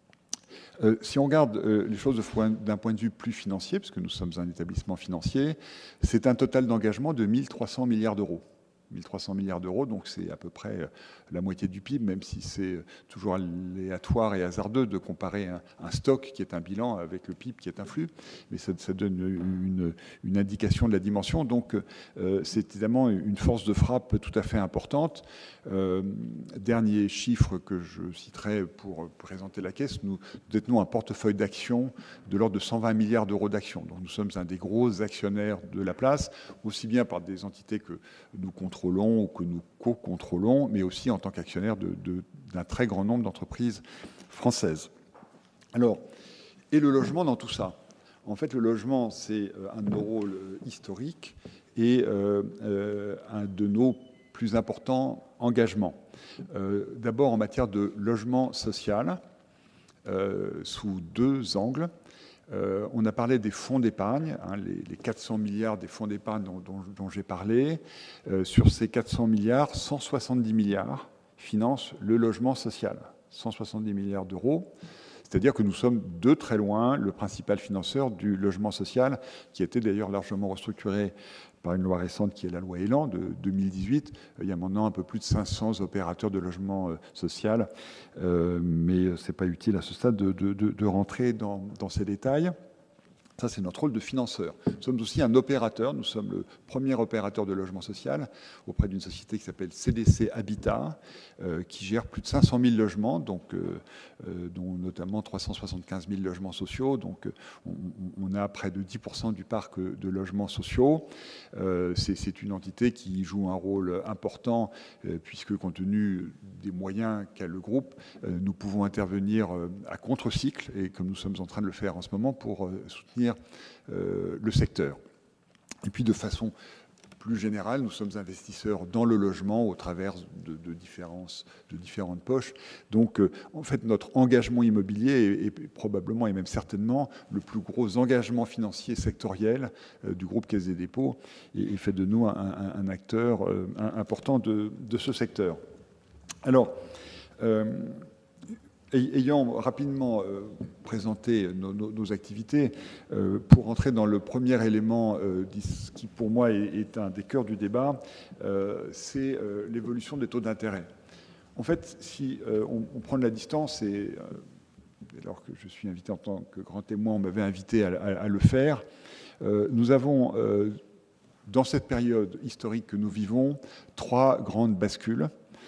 Si on regarde les choses d'un point de vue plus financier, puisque nous sommes un établissement financier, c'est un total d'engagement de 1300 milliards d'euros. 1300 milliards d'euros, donc c'est à peu près la moitié du PIB, même si c'est toujours aléatoire et hasardeux de comparer un stock qui est un bilan avec le PIB qui est un flux, mais ça donne une indication de la dimension. Donc c'est évidemment une force de frappe tout à fait importante. Dernier chiffre que je citerai pour présenter la Caisse, nous détenons un portefeuille d'actions de l'ordre de 120 milliards d'euros d'actions. Donc nous sommes un des gros actionnaires de la place, aussi bien par des entités que nous contrôlons ou que nous co-contrôlons, mais aussi en tant qu'actionnaire d'un très grand nombre d'entreprises françaises. Alors, et le logement dans tout ça? En fait, le logement, c'est un de nos rôles historiques et un de nos plus importants engagements. D'abord en matière de logement social, sous 2 angles. On a parlé des fonds d'épargne, les 400 milliards des fonds d'épargne dont j'ai parlé. Sur ces 400 milliards, 170 milliards financent le logement social. 170 milliards d'euros. C'est-à-dire que nous sommes de très loin le principal financeur du logement social, qui a été d'ailleurs largement restructuré par une loi récente qui est la loi Elan de 2018. Il y a maintenant un peu plus de 500 opérateurs de logement social, mais ce n'est pas utile à ce stade de rentrer dans ces détails. Ça, c'est notre rôle de financeur. Nous sommes aussi un opérateur. Nous sommes le premier opérateur de logement social auprès d'une société qui s'appelle CDC Habitat, qui gère plus de 500 000 logements, dont notamment 375 000 logements sociaux. Donc, on a près de 10% du parc de logements sociaux. C'est une entité qui joue un rôle important, puisque compte tenu des moyens qu'a le groupe, nous pouvons intervenir à contre-cycle, et comme nous sommes en train de le faire en ce moment, pour soutenir le secteur. Et puis de façon plus général, nous sommes investisseurs dans le logement au travers de différentes poches. Donc, en fait, notre engagement immobilier est probablement et même certainement le plus gros engagement financier sectoriel du groupe Caisse des Dépôts et fait de nous un acteur important de ce secteur. Alors, ayant rapidement présenté nos activités, pour entrer dans le premier élément qui pour moi est un des cœurs du débat, c'est l'évolution des taux d'intérêt. En fait, si on prend de la distance, et alors que je suis invité en tant que grand témoin, on m'avait invité à le faire, nous avons, dans cette période historique que nous vivons, 3 grandes bascules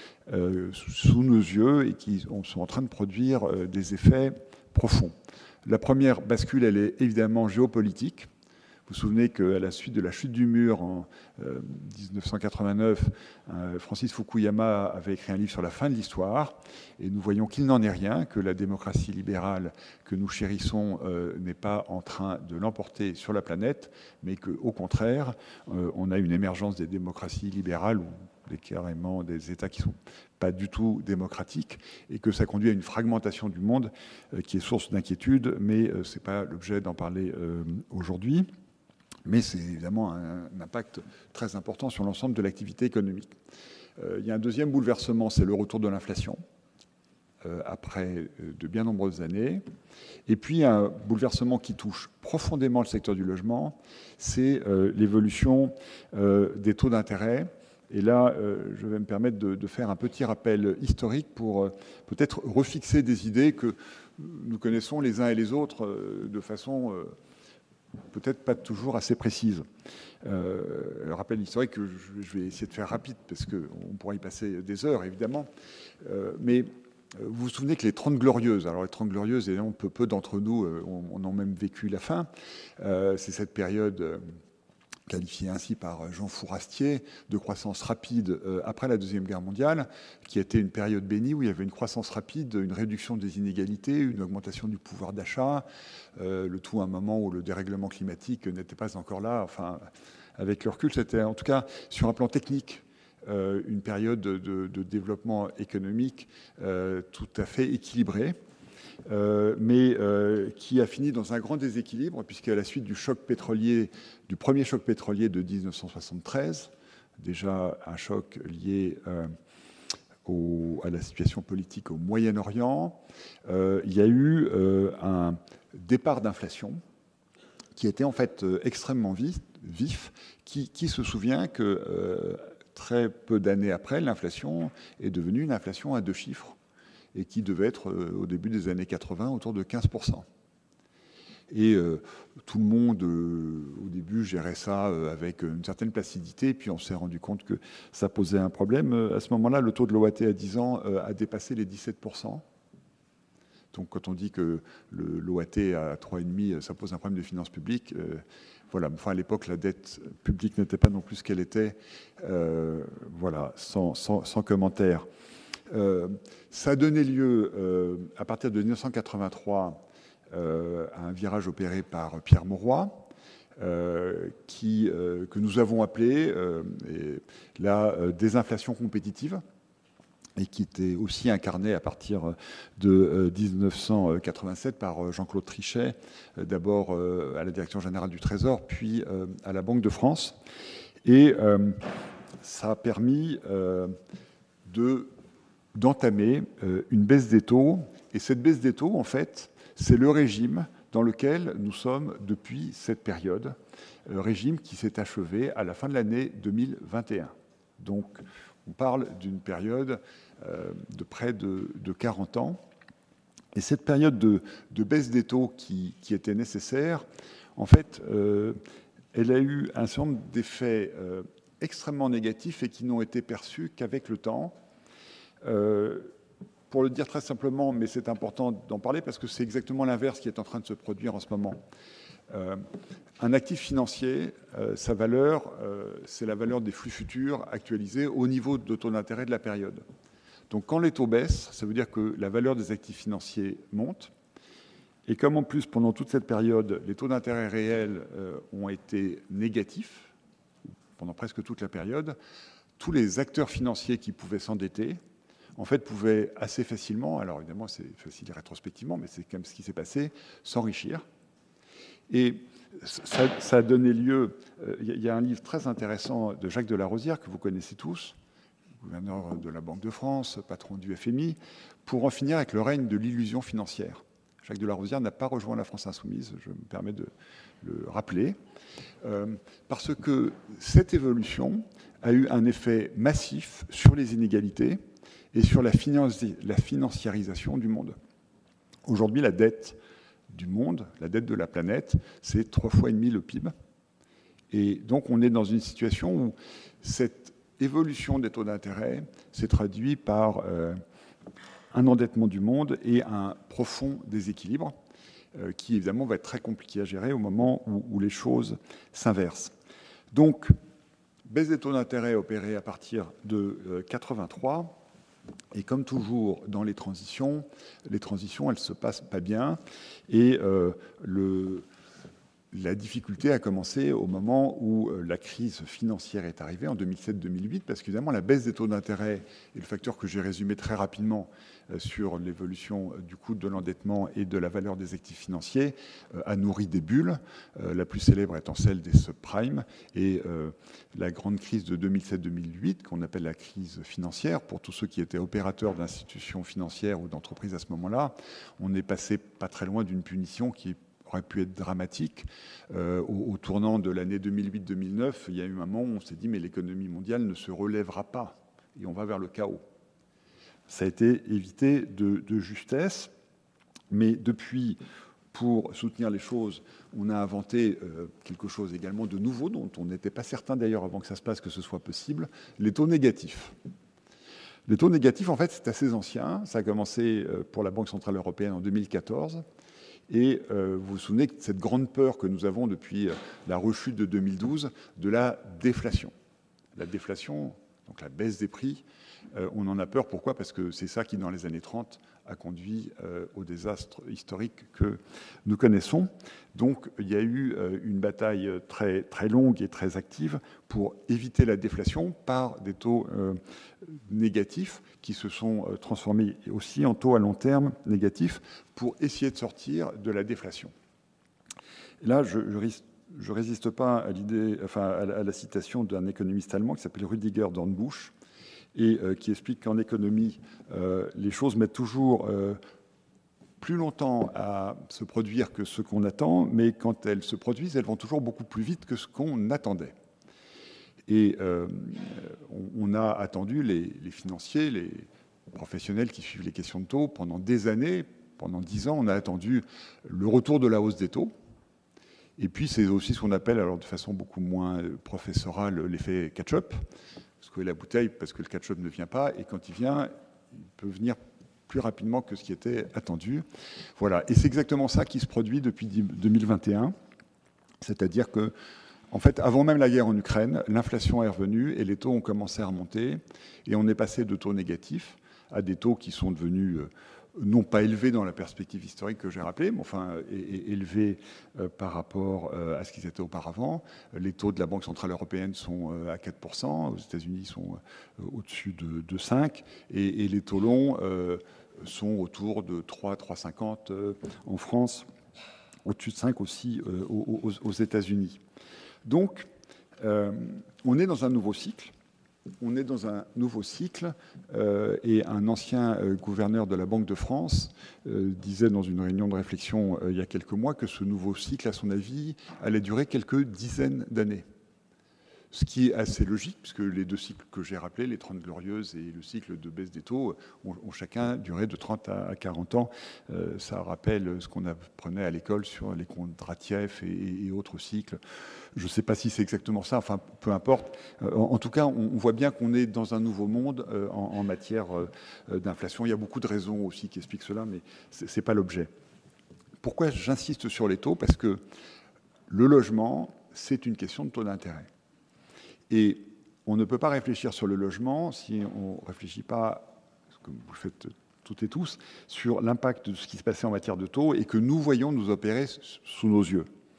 sous nos yeux et qui sont en train de produire des effets profonds. La première bascule, elle est évidemment géopolitique. Vous vous souvenez qu'à la suite de la chute du mur en 1989, Francis Fukuyama avait écrit un livre sur la fin de l'histoire et nous voyons qu'il n'en est rien, que la démocratie libérale que nous chérissons n'est pas en train de l'emporter sur la planète, mais qu'au contraire, on a une émergence des démocraties libérales ou carrément des États qui ne sont pas du tout démocratiques et que ça conduit à une fragmentation du monde qui est source d'inquiétude, mais ce n'est pas l'objet d'en parler aujourd'hui. Mais c'est évidemment un impact très important sur l'ensemble de l'activité économique. Il y a un deuxième bouleversement, c'est le retour de l'inflation, après de bien nombreuses années. Et puis un bouleversement qui touche profondément le secteur du logement, c'est l'évolution des taux d'intérêt. Et là, je vais me permettre de faire un petit rappel historique pour peut-être refixer des idées que nous connaissons les uns et les autres de façon peut-être pas toujours assez précise. Le rappel historique, je vais essayer de faire rapide parce qu'on pourra y passer des heures, évidemment. Mais vous vous souvenez que les 30 Glorieuses, alors les 30 Glorieuses, évidemment, peu d'entre nous on a même vécu la fin. C'est cette période qualifié ainsi par Jean Fourastier, de croissance rapide après la Deuxième Guerre mondiale, qui a été une période bénie où il y avait une croissance rapide, une réduction des inégalités, une augmentation du pouvoir d'achat, le tout à un moment où le dérèglement climatique n'était pas encore là. Enfin, avec le recul, c'était en tout cas sur un plan technique une période de développement économique tout à fait équilibrée. Mais qui a fini dans un grand déséquilibre, puisqu'à la suite du premier choc pétrolier de 1973, déjà un choc lié à la situation politique au Moyen-Orient, il y a eu un départ d'inflation qui était en fait extrêmement vif, qui se souvient que très peu d'années après, l'inflation est devenue une inflation à 2 chiffres, et qui devait être au début des années 80 autour de 15%. Et tout le monde, au début, gérait ça avec une certaine placidité, puis on s'est rendu compte que ça posait un problème. À ce moment-là, le taux de l'OAT à 10 ans a dépassé les 17%. Donc quand on dit que l'OAT à 3,5, ça pose un problème de finances publiques, voilà. Enfin, à l'époque, la dette publique n'était pas non plus ce qu'elle était. Voilà, sans commentaire. Ça a donné lieu, à partir de 1983, à un virage opéré par Pierre Mauroy, que nous avons appelé la désinflation compétitive, et qui était aussi incarné à partir de 1987 par Jean-Claude Trichet, d'abord à la Direction générale du Trésor, puis à la Banque de France. Et ça a permis d'entamer une baisse des taux. Et cette baisse des taux, en fait, c'est le régime dans lequel nous sommes depuis cette période, régime qui s'est achevé à la fin de l'année 2021. Donc, on parle d'une période de près de 40 ans. Et cette période de baisse des taux qui était nécessaire, en fait, elle a eu un certain nombre d'effets extrêmement négatifs et qui n'ont été perçus qu'avec le temps. Pour le dire très simplement, mais c'est important d'en parler parce que c'est exactement l'inverse qui est en train de se produire en ce moment. Un actif financier, sa valeur, c'est la valeur des flux futurs actualisés au niveau de taux d'intérêt de la période. Donc quand les taux baissent, ça veut dire que la valeur des actifs financiers monte. Et comme en plus, pendant toute cette période, les taux d'intérêt réels ont été négatifs, pendant presque toute la période, tous les acteurs financiers qui pouvaient s'endetter, en fait, pouvaient assez facilement, alors évidemment c'est facile rétrospectivement, mais c'est quand même ce qui s'est passé, s'enrichir. Et ça a donné lieu, il y a un livre très intéressant de Jacques de la Rosière, que vous connaissez tous, gouverneur de la Banque de France, patron du FMI, pour en finir avec le règne de l'illusion financière. Jacques de la Rosière n'a pas rejoint la France insoumise, je me permets de le rappeler, parce que cette évolution a eu un effet massif sur les inégalités et sur la financiarisation du monde. Aujourd'hui, la dette du monde, la dette de la planète, c'est 3,5 fois le PIB. Et donc, on est dans une situation où cette évolution des taux d'intérêt s'est traduite par un endettement du monde et un profond déséquilibre qui, évidemment, va être très compliqué à gérer au moment où les choses s'inversent. Donc, baisse des taux d'intérêt opérée à partir de 83. Et comme toujours dans les transitions, elles ne se passent pas bien. Et la difficulté a commencé au moment où la crise financière est arrivée, en 2007-2008, parce qu'évidemment, la baisse des taux d'intérêt est le facteur que j'ai résumé très rapidement sur l'évolution du coût de l'endettement et de la valeur des actifs financiers, a nourri des bulles, la plus célèbre étant celle des subprimes, et la grande crise de 2007-2008, qu'on appelle la crise financière, pour tous ceux qui étaient opérateurs d'institutions financières ou d'entreprises à ce moment-là, on est passé pas très loin d'une punition qui aurait pu être dramatique. Au tournant de l'année 2008-2009, il y a eu un moment où on s'est dit mais l'économie mondiale ne se relèvera pas et on va vers le chaos. Ça a été évité de justesse, mais depuis, pour soutenir les choses, on a inventé quelque chose également de nouveau, dont on n'était pas certain d'ailleurs avant que ça se passe que ce soit possible, les taux négatifs. Les taux négatifs, en fait, c'est assez ancien. Ça a commencé pour la Banque centrale européenne en 2014. Et vous vous souvenez de cette grande peur que nous avons depuis la rechute de 2012 de la déflation. La déflation, donc la baisse des prix, on en a peur. Pourquoi ? Parce que c'est ça qui, dans les années 30, a conduit au désastre historique que nous connaissons. Donc, il y a eu une bataille très, très longue et très active pour éviter la déflation par des taux négatifs qui se sont transformés aussi en taux à long terme négatifs pour essayer de sortir de la déflation. Et là, je résiste pas à l'idée, enfin, à la citation d'un économiste allemand qui s'appelle Rüdiger Dornbusch, et qui explique qu'en économie, les choses mettent toujours plus longtemps à se produire que ce qu'on attend, mais quand elles se produisent, elles vont toujours beaucoup plus vite que ce qu'on attendait. Et on a attendu les financiers, les professionnels qui suivent les questions de taux pendant des années, pendant 10 ans, on a attendu le retour de la hausse des taux. Et puis c'est aussi ce qu'on appelle, alors de façon beaucoup moins professorale, l'effet catch-up. Secouer la bouteille parce que le catch-up ne vient pas, et quand il vient, il peut venir plus rapidement que ce qui était attendu. Voilà, et c'est exactement ça qui se produit depuis 2021, c'est-à-dire que, en fait, avant même la guerre en Ukraine, l'inflation est revenue et les taux ont commencé à remonter, et on est passé de taux négatifs à des taux qui sont devenus non pas élevés dans la perspective historique que j'ai rappelée, mais enfin élevés par rapport à ce qu'ils étaient auparavant. Les taux de la Banque centrale européenne sont à 4%, aux États-Unis ils sont au-dessus de 5%, et les taux longs sont autour de 3, 3,50 en France, au-dessus de 5 aussi aux États-Unis. Donc, on est dans un nouveau cycle. On est dans un nouveau cycle et un ancien gouverneur de la Banque de France disait dans une réunion de réflexion il y a quelques mois que ce nouveau cycle, à son avis, allait durer quelques dizaines d'années. Ce qui est assez logique, puisque les deux cycles que j'ai rappelés, les 30 glorieuses et le cycle de baisse des taux, ont chacun duré de 30 à 40 ans. Ça rappelle ce qu'on apprenait à l'école sur les Kondratiev et autres cycles. Je ne sais pas si c'est exactement ça, enfin peu importe. En tout cas, on voit bien qu'on est dans un nouveau monde en matière d'inflation. Il y a beaucoup de raisons aussi qui expliquent cela, mais ce n'est pas l'objet. Pourquoi j'insiste sur les taux ? Parce que le logement, c'est une question de taux d'intérêt. Et on ne peut pas réfléchir sur le logement si on ne réfléchit pas, comme vous le faites toutes et tous, sur l'impact de ce qui se passait en matière de taux et que nous voyons nous opérer sous nos yeux.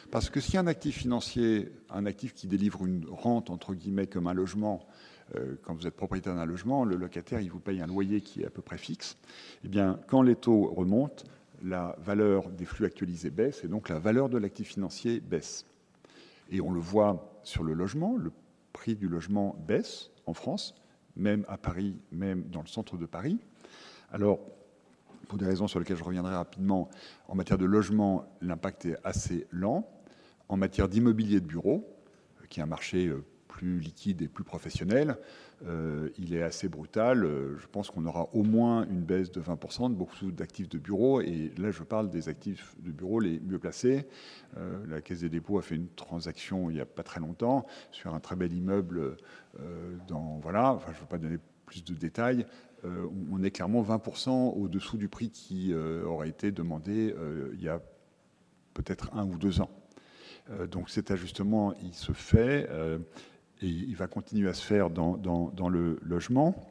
Parce que si un actif financier, un actif qui délivre une rente, entre guillemets, comme un logement, quand vous êtes propriétaire d'un logement, le locataire, il vous paye un loyer qui est à peu près fixe. Eh bien, quand les taux remontent, la valeur des flux actualisés baisse et donc la valeur de l'actif financier baisse. Et on le voit sur le logement, le prix du logement baisse en France, même à Paris, même dans le centre de Paris. Alors, pour des raisons sur lesquelles je reviendrai rapidement, en matière de logement, l'impact est assez lent. En matière d'immobilier de bureau, qui est un marché plus liquide et plus professionnel, il est assez brutal. Je pense qu'on aura au moins une baisse de 20% de beaucoup d'actifs de bureau. Et là, je parle des actifs de bureau les mieux placés. La Caisse des dépôts a fait une transaction il n'y a pas très longtemps sur un très bel immeuble. Voilà, enfin, je ne veux pas donner plus de détails. On est clairement 20% au-dessous du prix qui aurait été demandé il y a peut-être 1 ou 2 ans. Donc cet ajustement, il se fait et il va continuer à se faire dans le logement.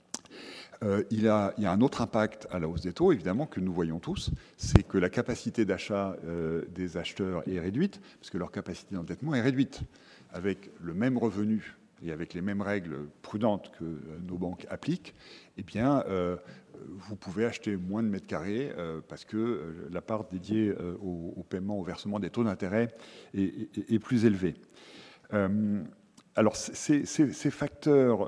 Il y a un autre impact à la hausse des taux, évidemment, que nous voyons tous, c'est que la capacité d'achat des acheteurs est réduite, parce que leur capacité d'endettement est réduite. Avec le même revenu et avec les mêmes règles prudentes que nos banques appliquent, eh bien, vous pouvez acheter moins de mètres carrés parce que la part dédiée au paiement, au versement des taux d'intérêt est plus élevée. Alors, ces facteurs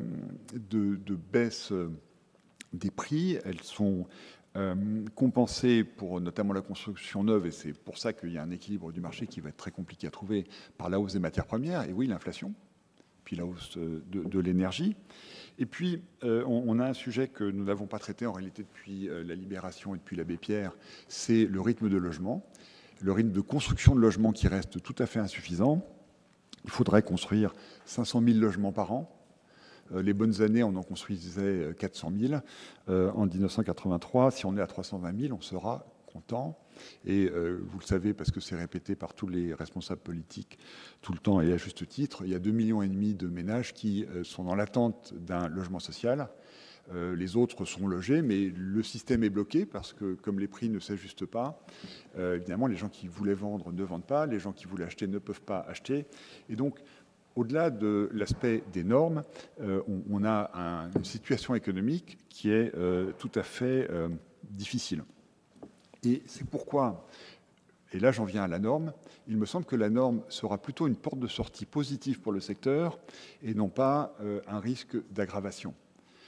de baisse des prix, elles sont compensées pour notamment la construction neuve, et c'est pour ça qu'il y a un équilibre du marché qui va être très compliqué à trouver par la hausse des matières premières, et oui, l'inflation, puis la hausse de l'énergie. Et puis, on a un sujet que nous n'avons pas traité en réalité depuis la Libération et depuis l'abbé Pierre, c'est le rythme de logement, le rythme de construction de logements qui reste tout à fait insuffisant. Il faudrait construire 500 000 logements par an. Les bonnes années, on en construisait 400 000. En 1983, si on est à 320 000, on sera content. Et vous le savez, parce que c'est répété par tous les responsables politiques tout le temps et à juste titre, il y a 2,5 millions de ménages qui sont dans l'attente d'un logement social. Les autres sont logés, mais le système est bloqué parce que comme les prix ne s'ajustent pas, évidemment, les gens qui voulaient vendre ne vendent pas, les gens qui voulaient acheter ne peuvent pas acheter. Et donc, au-delà de l'aspect des normes, on a une situation économique qui est tout à fait difficile. Et c'est pourquoi, et là j'en viens à la norme, il me semble que la norme sera plutôt une porte de sortie positive pour le secteur et non pas un risque d'aggravation. Pourquoi ?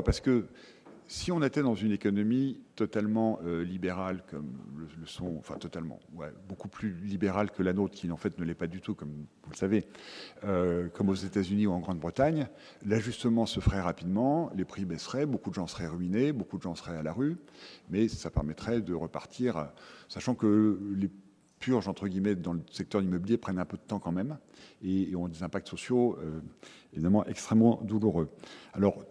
Parce que si on était dans une économie totalement libérale, comme le sont, enfin totalement, ouais, beaucoup plus libérale que la nôtre, qui en fait ne l'est pas du tout, comme vous le savez, comme aux États-Unis ou en Grande-Bretagne, l'ajustement se ferait rapidement, les prix baisseraient, beaucoup de gens seraient ruinés, beaucoup de gens seraient à la rue, mais ça permettrait de repartir, sachant que les purges, entre guillemets, dans le secteur immobilier prennent un peu de temps quand même et ont des impacts sociaux évidemment extrêmement douloureux. Alors,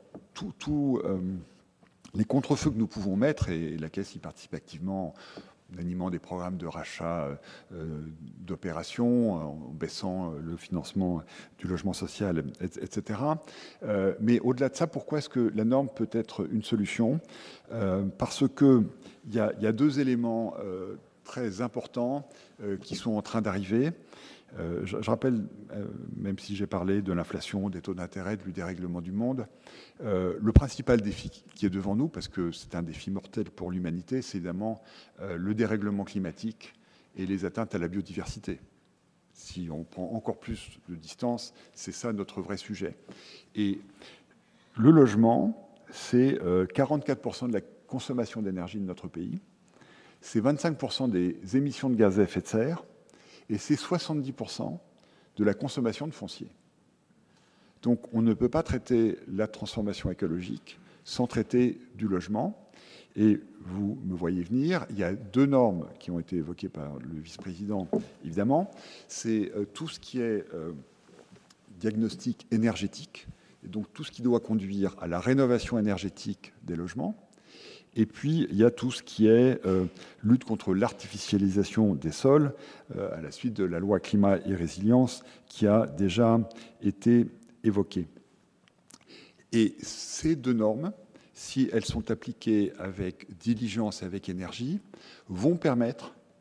les contre-feux que nous pouvons mettre, et la Caisse y participe activement en animant des programmes de rachat d'opérations, en baissant le financement du logement social, etc. Mais au-delà de ça, pourquoi est-ce que la norme peut être une solution ? Parce qu'il y a 2 éléments très importants qui sont en train d'arriver. Je rappelle, même si j'ai parlé de l'inflation, des taux d'intérêt, du dérèglement du monde, le principal défi qui est devant nous, parce que c'est un défi mortel pour l'humanité, c'est évidemment le dérèglement climatique et les atteintes à la biodiversité. Si on prend encore plus de distance, c'est ça notre vrai sujet. Et le logement, c'est 44% de la consommation d'énergie de notre pays, c'est 25% des émissions de gaz à effet de serre, et c'est 70% de la consommation de foncier. Donc on ne peut pas traiter la transformation écologique sans traiter du logement. Et vous me voyez venir, il y a 2 normes qui ont été évoquées par le vice-président, évidemment. C'est tout ce qui est diagnostic énergétique, et donc tout ce qui doit conduire à la rénovation énergétique des logements. Et puis, il y a tout ce qui est lutte contre l'artificialisation des sols, à la suite de la loi climat et résilience qui a déjà été évoquée. Et ces 2 normes, si elles sont appliquées avec diligence et avec énergie, vont permettre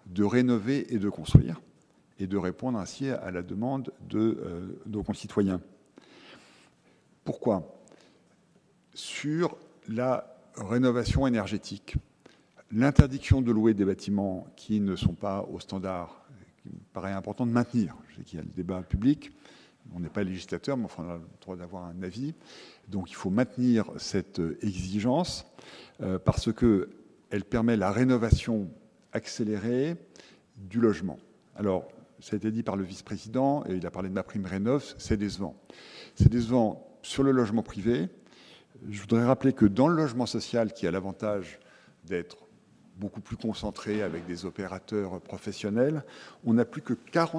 de rénover et de construire, et de répondre ainsi à la demande de nos concitoyens. Pourquoi ? Sur la rénovation énergétique, l'interdiction de louer des bâtiments qui ne sont pas aux standards, qui me paraît important de maintenir. Je sais qu'il y a le débat public, on n'est pas législateur, mais enfin, on a le droit d'avoir un avis. Donc il faut maintenir cette exigence parce qu'elle permet la rénovation accélérée du logement. Alors, ça a été dit par le vice-président, et il a parlé de MaPrimeRénov', c'est décevant. C'est décevant sur le logement privé. Je voudrais rappeler que dans le logement social, qui a l'avantage d'être beaucoup plus concentré avec des opérateurs professionnels, on n'a plus que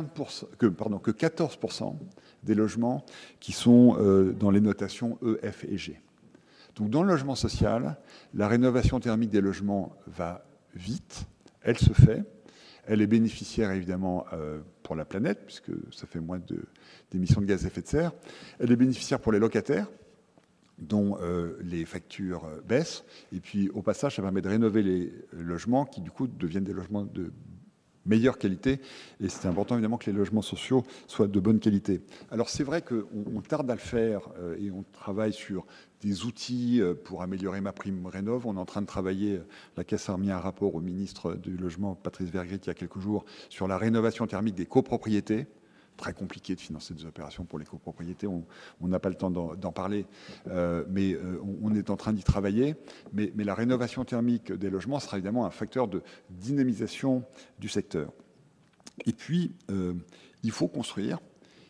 14% des logements qui sont dans les notations E, F et G. Donc dans le logement social, la rénovation thermique des logements va vite, elle se fait. Elle est bénéficiaire évidemment pour la planète, puisque ça fait moins d'émissions de gaz à effet de serre. Elle est bénéficiaire pour les locataires, dont les factures baissent. Et puis au passage, ça permet de rénover les logements qui du coup deviennent des logements de meilleure qualité. Et c'est important évidemment que les logements sociaux soient de bonne qualité. Alors c'est vrai qu'on tarde à le faire et on travaille sur des outils pour améliorer MaPrimeRénov'. On est en train de travailler, la Caisse a remis un rapport au ministre du Logement, Patrice Vergrit, il y a quelques jours, sur la rénovation thermique des copropriétés. Très compliqué de financer des opérations pour les copropriétés, on n'a pas le temps d'en parler, mais on est en train d'y travailler. Mais la rénovation thermique des logements sera évidemment un facteur de dynamisation du secteur. Et puis, il faut construire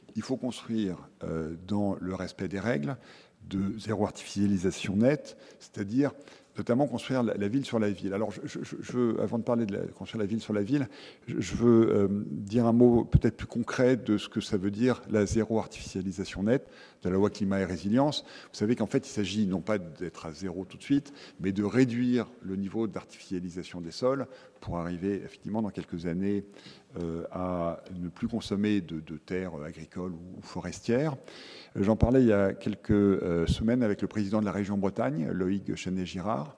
dans le respect des règles de zéro artificialisation nette, c'est-à-dire notamment construire la ville sur la ville. Alors, avant de parler de construire la ville sur la ville, je veux dire un mot peut-être plus concret de ce que ça veut dire la zéro artificialisation nette de la loi climat et résilience. Vous savez qu'en fait, il s'agit non pas d'être à zéro tout de suite, mais de réduire le niveau d'artificialisation des sols pour arriver effectivement dans quelques années à ne plus consommer de terres agricoles ou forestières. J'en parlais il y a quelques semaines avec le président de la région Bretagne, Loïc Chenet-Girard.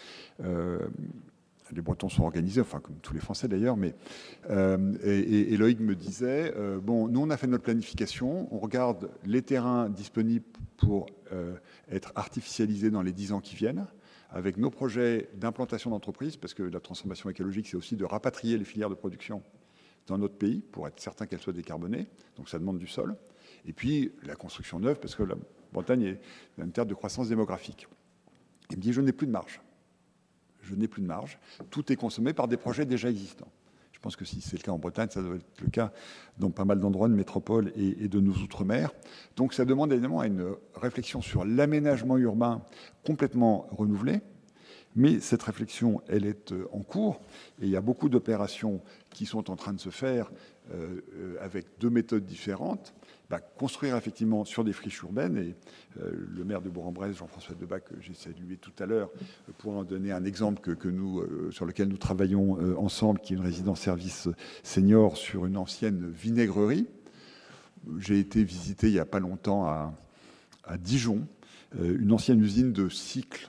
Les Bretons sont organisés, enfin comme tous les Français d'ailleurs, mais et Loïc me disait bon, nous on a fait notre planification, on regarde les terrains disponibles pour être artificialisés dans les 10 ans qui viennent, avec nos projets d'implantation d'entreprises, parce que la transformation écologique, c'est aussi de rapatrier les filières de production dans notre pays pour être certain qu'elles soient décarbonées, donc ça demande du sol. Et puis la construction neuve, parce que la Bretagne est une terre de croissance démographique. Il me dit, je n'ai plus de marge. Je n'ai plus de marge. Tout est consommé par des projets déjà existants. Je pense que si c'est le cas en Bretagne, ça doit être le cas dans pas mal d'endroits de métropole et de nos outre-mer. Donc ça demande évidemment une réflexion sur l'aménagement urbain complètement renouvelé. Mais cette réflexion, elle est en cours et il y a beaucoup d'opérations qui sont en train de se faire avec deux méthodes différentes. Construire effectivement sur des friches urbaines et le maire de Bourg-en-Bresse, Jean-François Debat, que j'ai salué tout à l'heure, pour en donner un exemple sur lequel nous travaillons ensemble, qui est une résidence-service senior sur une ancienne vinaigrerie. J'ai été visiter il n'y a pas longtemps à Dijon, une ancienne usine de cycles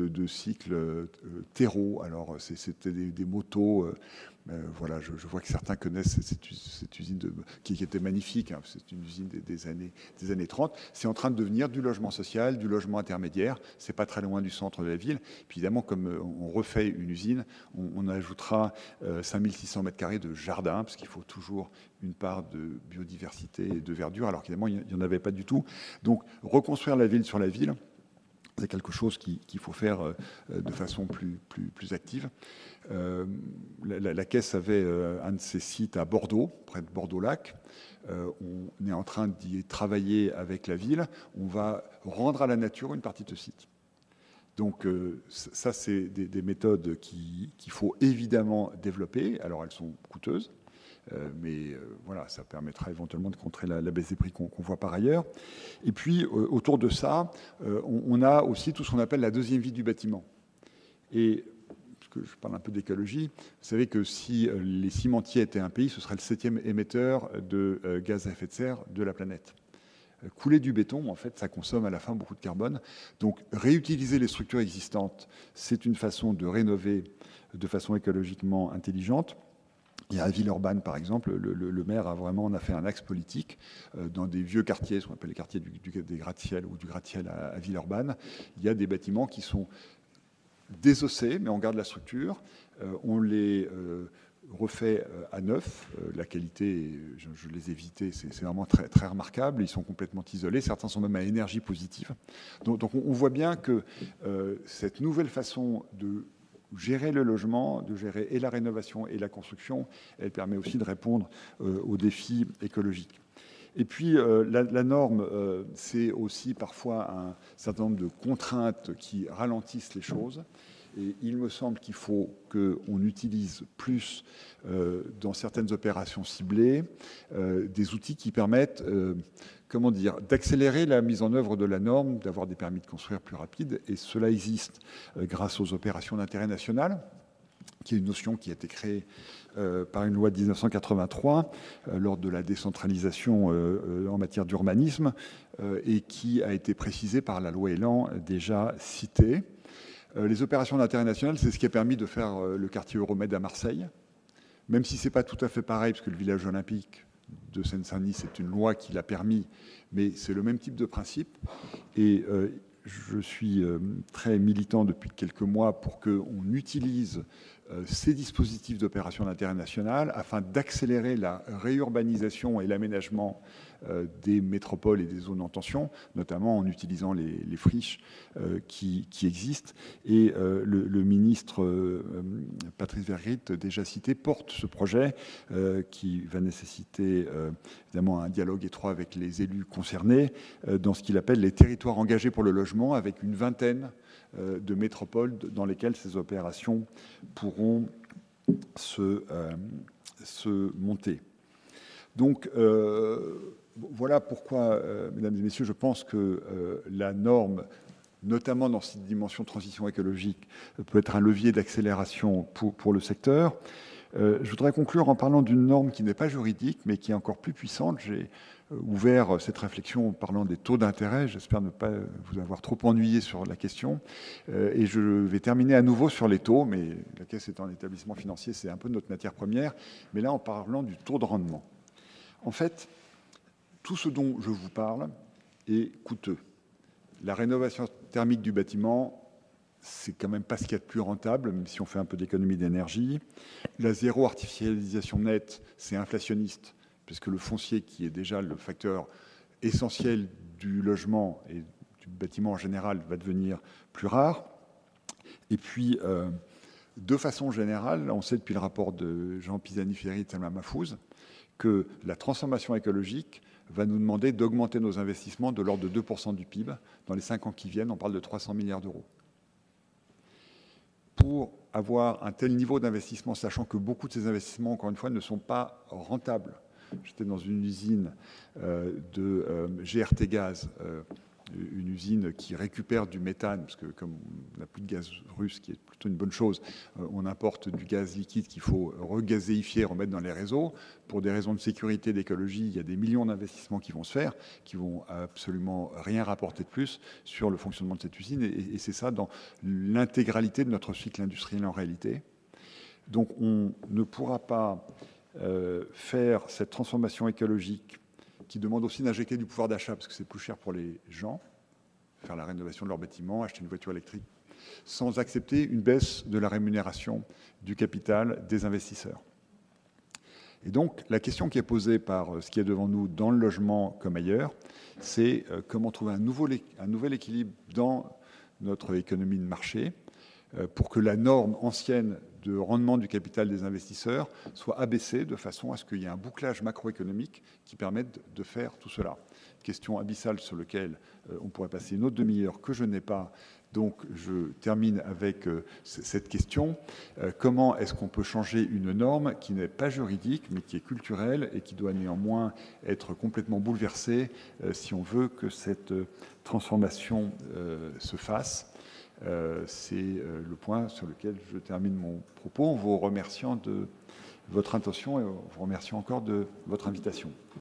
terreau. Alors, c'était des motos. Voilà, je vois que certains connaissent cette usine qui était magnifique. Hein, c'est une usine des années 30. C'est en train de devenir du logement social, du logement intermédiaire. C'est pas très loin du centre de la ville. Puis évidemment, comme on refait une usine, on ajoutera 5600 mètres carrés de jardin, parce qu'il faut toujours une part de biodiversité et de verdure, alors qu'évidemment, il n'y en avait pas du tout. Donc, reconstruire la ville sur la ville, c'est quelque chose qu'il faut faire de façon plus active. La Caisse avait un de ses sites à Bordeaux, près de Bordeaux-Lac. On est en train d'y travailler avec la ville. On va rendre à la nature une partie de ce site. Donc ça, c'est des méthodes qu'il faut évidemment développer. Alors, elles sont coûteuses. Mais voilà, ça permettra éventuellement de contrer la baisse des prix qu'on voit par ailleurs. Et puis, autour de ça, on a aussi tout ce qu'on appelle la deuxième vie du bâtiment. Et, parce que je parle un peu d'écologie, vous savez que si les cimentiers étaient un pays, ce serait le 7e émetteur de gaz à effet de serre de la planète. Couler du béton, en fait, ça consomme à la fin beaucoup de carbone. Donc, réutiliser les structures existantes, c'est une façon de rénover de façon écologiquement intelligente. Il y a à Villeurbanne, par exemple, le maire en a fait un axe politique dans des vieux quartiers, ce qu'on appelle les quartiers des gratte-ciel ou du gratte-ciel à Villeurbanne. Il y a des bâtiments qui sont désossés, mais on garde la structure. On les refait à neuf. La qualité, je les ai visités, c'est vraiment très, très remarquable. Ils sont complètement isolés. Certains sont même à énergie positive. Donc on voit bien que cette nouvelle façon de gérer le logement, de gérer et la rénovation et la construction, elle permet aussi de répondre aux défis écologiques. Et puis, la norme, c'est aussi parfois un certain nombre de contraintes qui ralentissent les choses. Et il me semble qu'il faut qu'on utilise plus, dans certaines opérations ciblées, des outils qui permettent d'accélérer la mise en œuvre de la norme, d'avoir des permis de construire plus rapides. Et cela existe grâce aux opérations d'intérêt national, qui est une notion qui a été créée par une loi de 1983 lors de la décentralisation en matière d'urbanisme et qui a été précisée par la loi Elan déjà citée. Les opérations d'intérêt national, c'est ce qui a permis de faire le quartier Euromède à Marseille, même si ce n'est pas tout à fait pareil, parce que le village olympique de Seine-Saint-Denis, c'est une loi qui l'a permis, mais c'est le même type de principe. Et je suis très militant depuis quelques mois pour qu'on utilise ces dispositifs d'opération d'intérêt national afin d'accélérer la réurbanisation et l'aménagement des métropoles et des zones en tension, notamment en utilisant les friches qui existent. Et le ministre Patrice Vergrit, déjà cité, porte ce projet qui va nécessiter évidemment un dialogue étroit avec les élus concernés dans ce qu'il appelle les territoires engagés pour le logement, avec une vingtaine de métropoles dans lesquelles ces opérations pourront se monter. Donc, voilà pourquoi, mesdames et messieurs, je pense que la norme, notamment dans cette dimension de transition écologique, peut être un levier d'accélération pour le secteur. Je voudrais conclure en parlant d'une norme qui n'est pas juridique, mais qui est encore plus puissante. J'ai ouvert cette réflexion en parlant des taux d'intérêt. J'espère ne pas vous avoir trop ennuyé sur la question. Et je vais terminer à nouveau sur les taux, mais la Caisse est un établissement financier, c'est un peu notre matière première. Mais là, en parlant du taux de rendement. En fait, tout ce dont je vous parle est coûteux. La rénovation thermique du bâtiment, c'est quand même pas ce qu'il y a de plus rentable, même si on fait un peu d'économie d'énergie. La zéro artificialisation nette, c'est inflationniste, puisque le foncier, qui est déjà le facteur essentiel du logement et du bâtiment en général, va devenir plus rare. Et puis, de façon générale, on sait depuis le rapport de Jean Pisani-Ferry et Thelma Mahfouz que la transformation écologique va nous demander d'augmenter nos investissements de l'ordre de 2% du PIB. Dans les 5 ans qui viennent, on parle de 300 milliards d'euros. Pour avoir un tel niveau d'investissement, sachant que beaucoup de ces investissements, encore une fois, ne sont pas rentables. J'étais dans une usine de GRT Gaz, une usine qui récupère du méthane, parce que comme on n'a plus de gaz russe, qui est plutôt une bonne chose, on importe du gaz liquide qu'il faut regazéifier, remettre dans les réseaux. Pour des raisons de sécurité, d'écologie, il y a des millions d'investissements qui vont se faire, qui vont absolument rien rapporter de plus sur le fonctionnement de cette usine. Et c'est ça dans l'intégralité de notre cycle industriel en réalité. Donc on ne pourra pas faire cette transformation écologique qui demande aussi d'injecter du pouvoir d'achat, parce que c'est plus cher pour les gens, faire la rénovation de leur bâtiment, acheter une voiture électrique, sans accepter une baisse de la rémunération du capital des investisseurs. Et donc, la question qui est posée par ce qui est devant nous dans le logement comme ailleurs, c'est comment trouver un nouvel équilibre dans notre économie de marché pour que la norme ancienne de rendement du capital des investisseurs soit abaissée de façon à ce qu'il y ait un bouclage macroéconomique qui permette de faire tout cela. Question abyssale sur laquelle on pourrait passer une autre demi-heure que je n'ai pas. Donc je termine avec cette question. Comment est-ce qu'on peut changer une norme qui n'est pas juridique mais qui est culturelle et qui doit néanmoins être complètement bouleversée si on veut que cette transformation se fasse? C'est le point sur lequel je termine mon propos en vous remerciant de votre intention et en vous remerciant encore de votre invitation.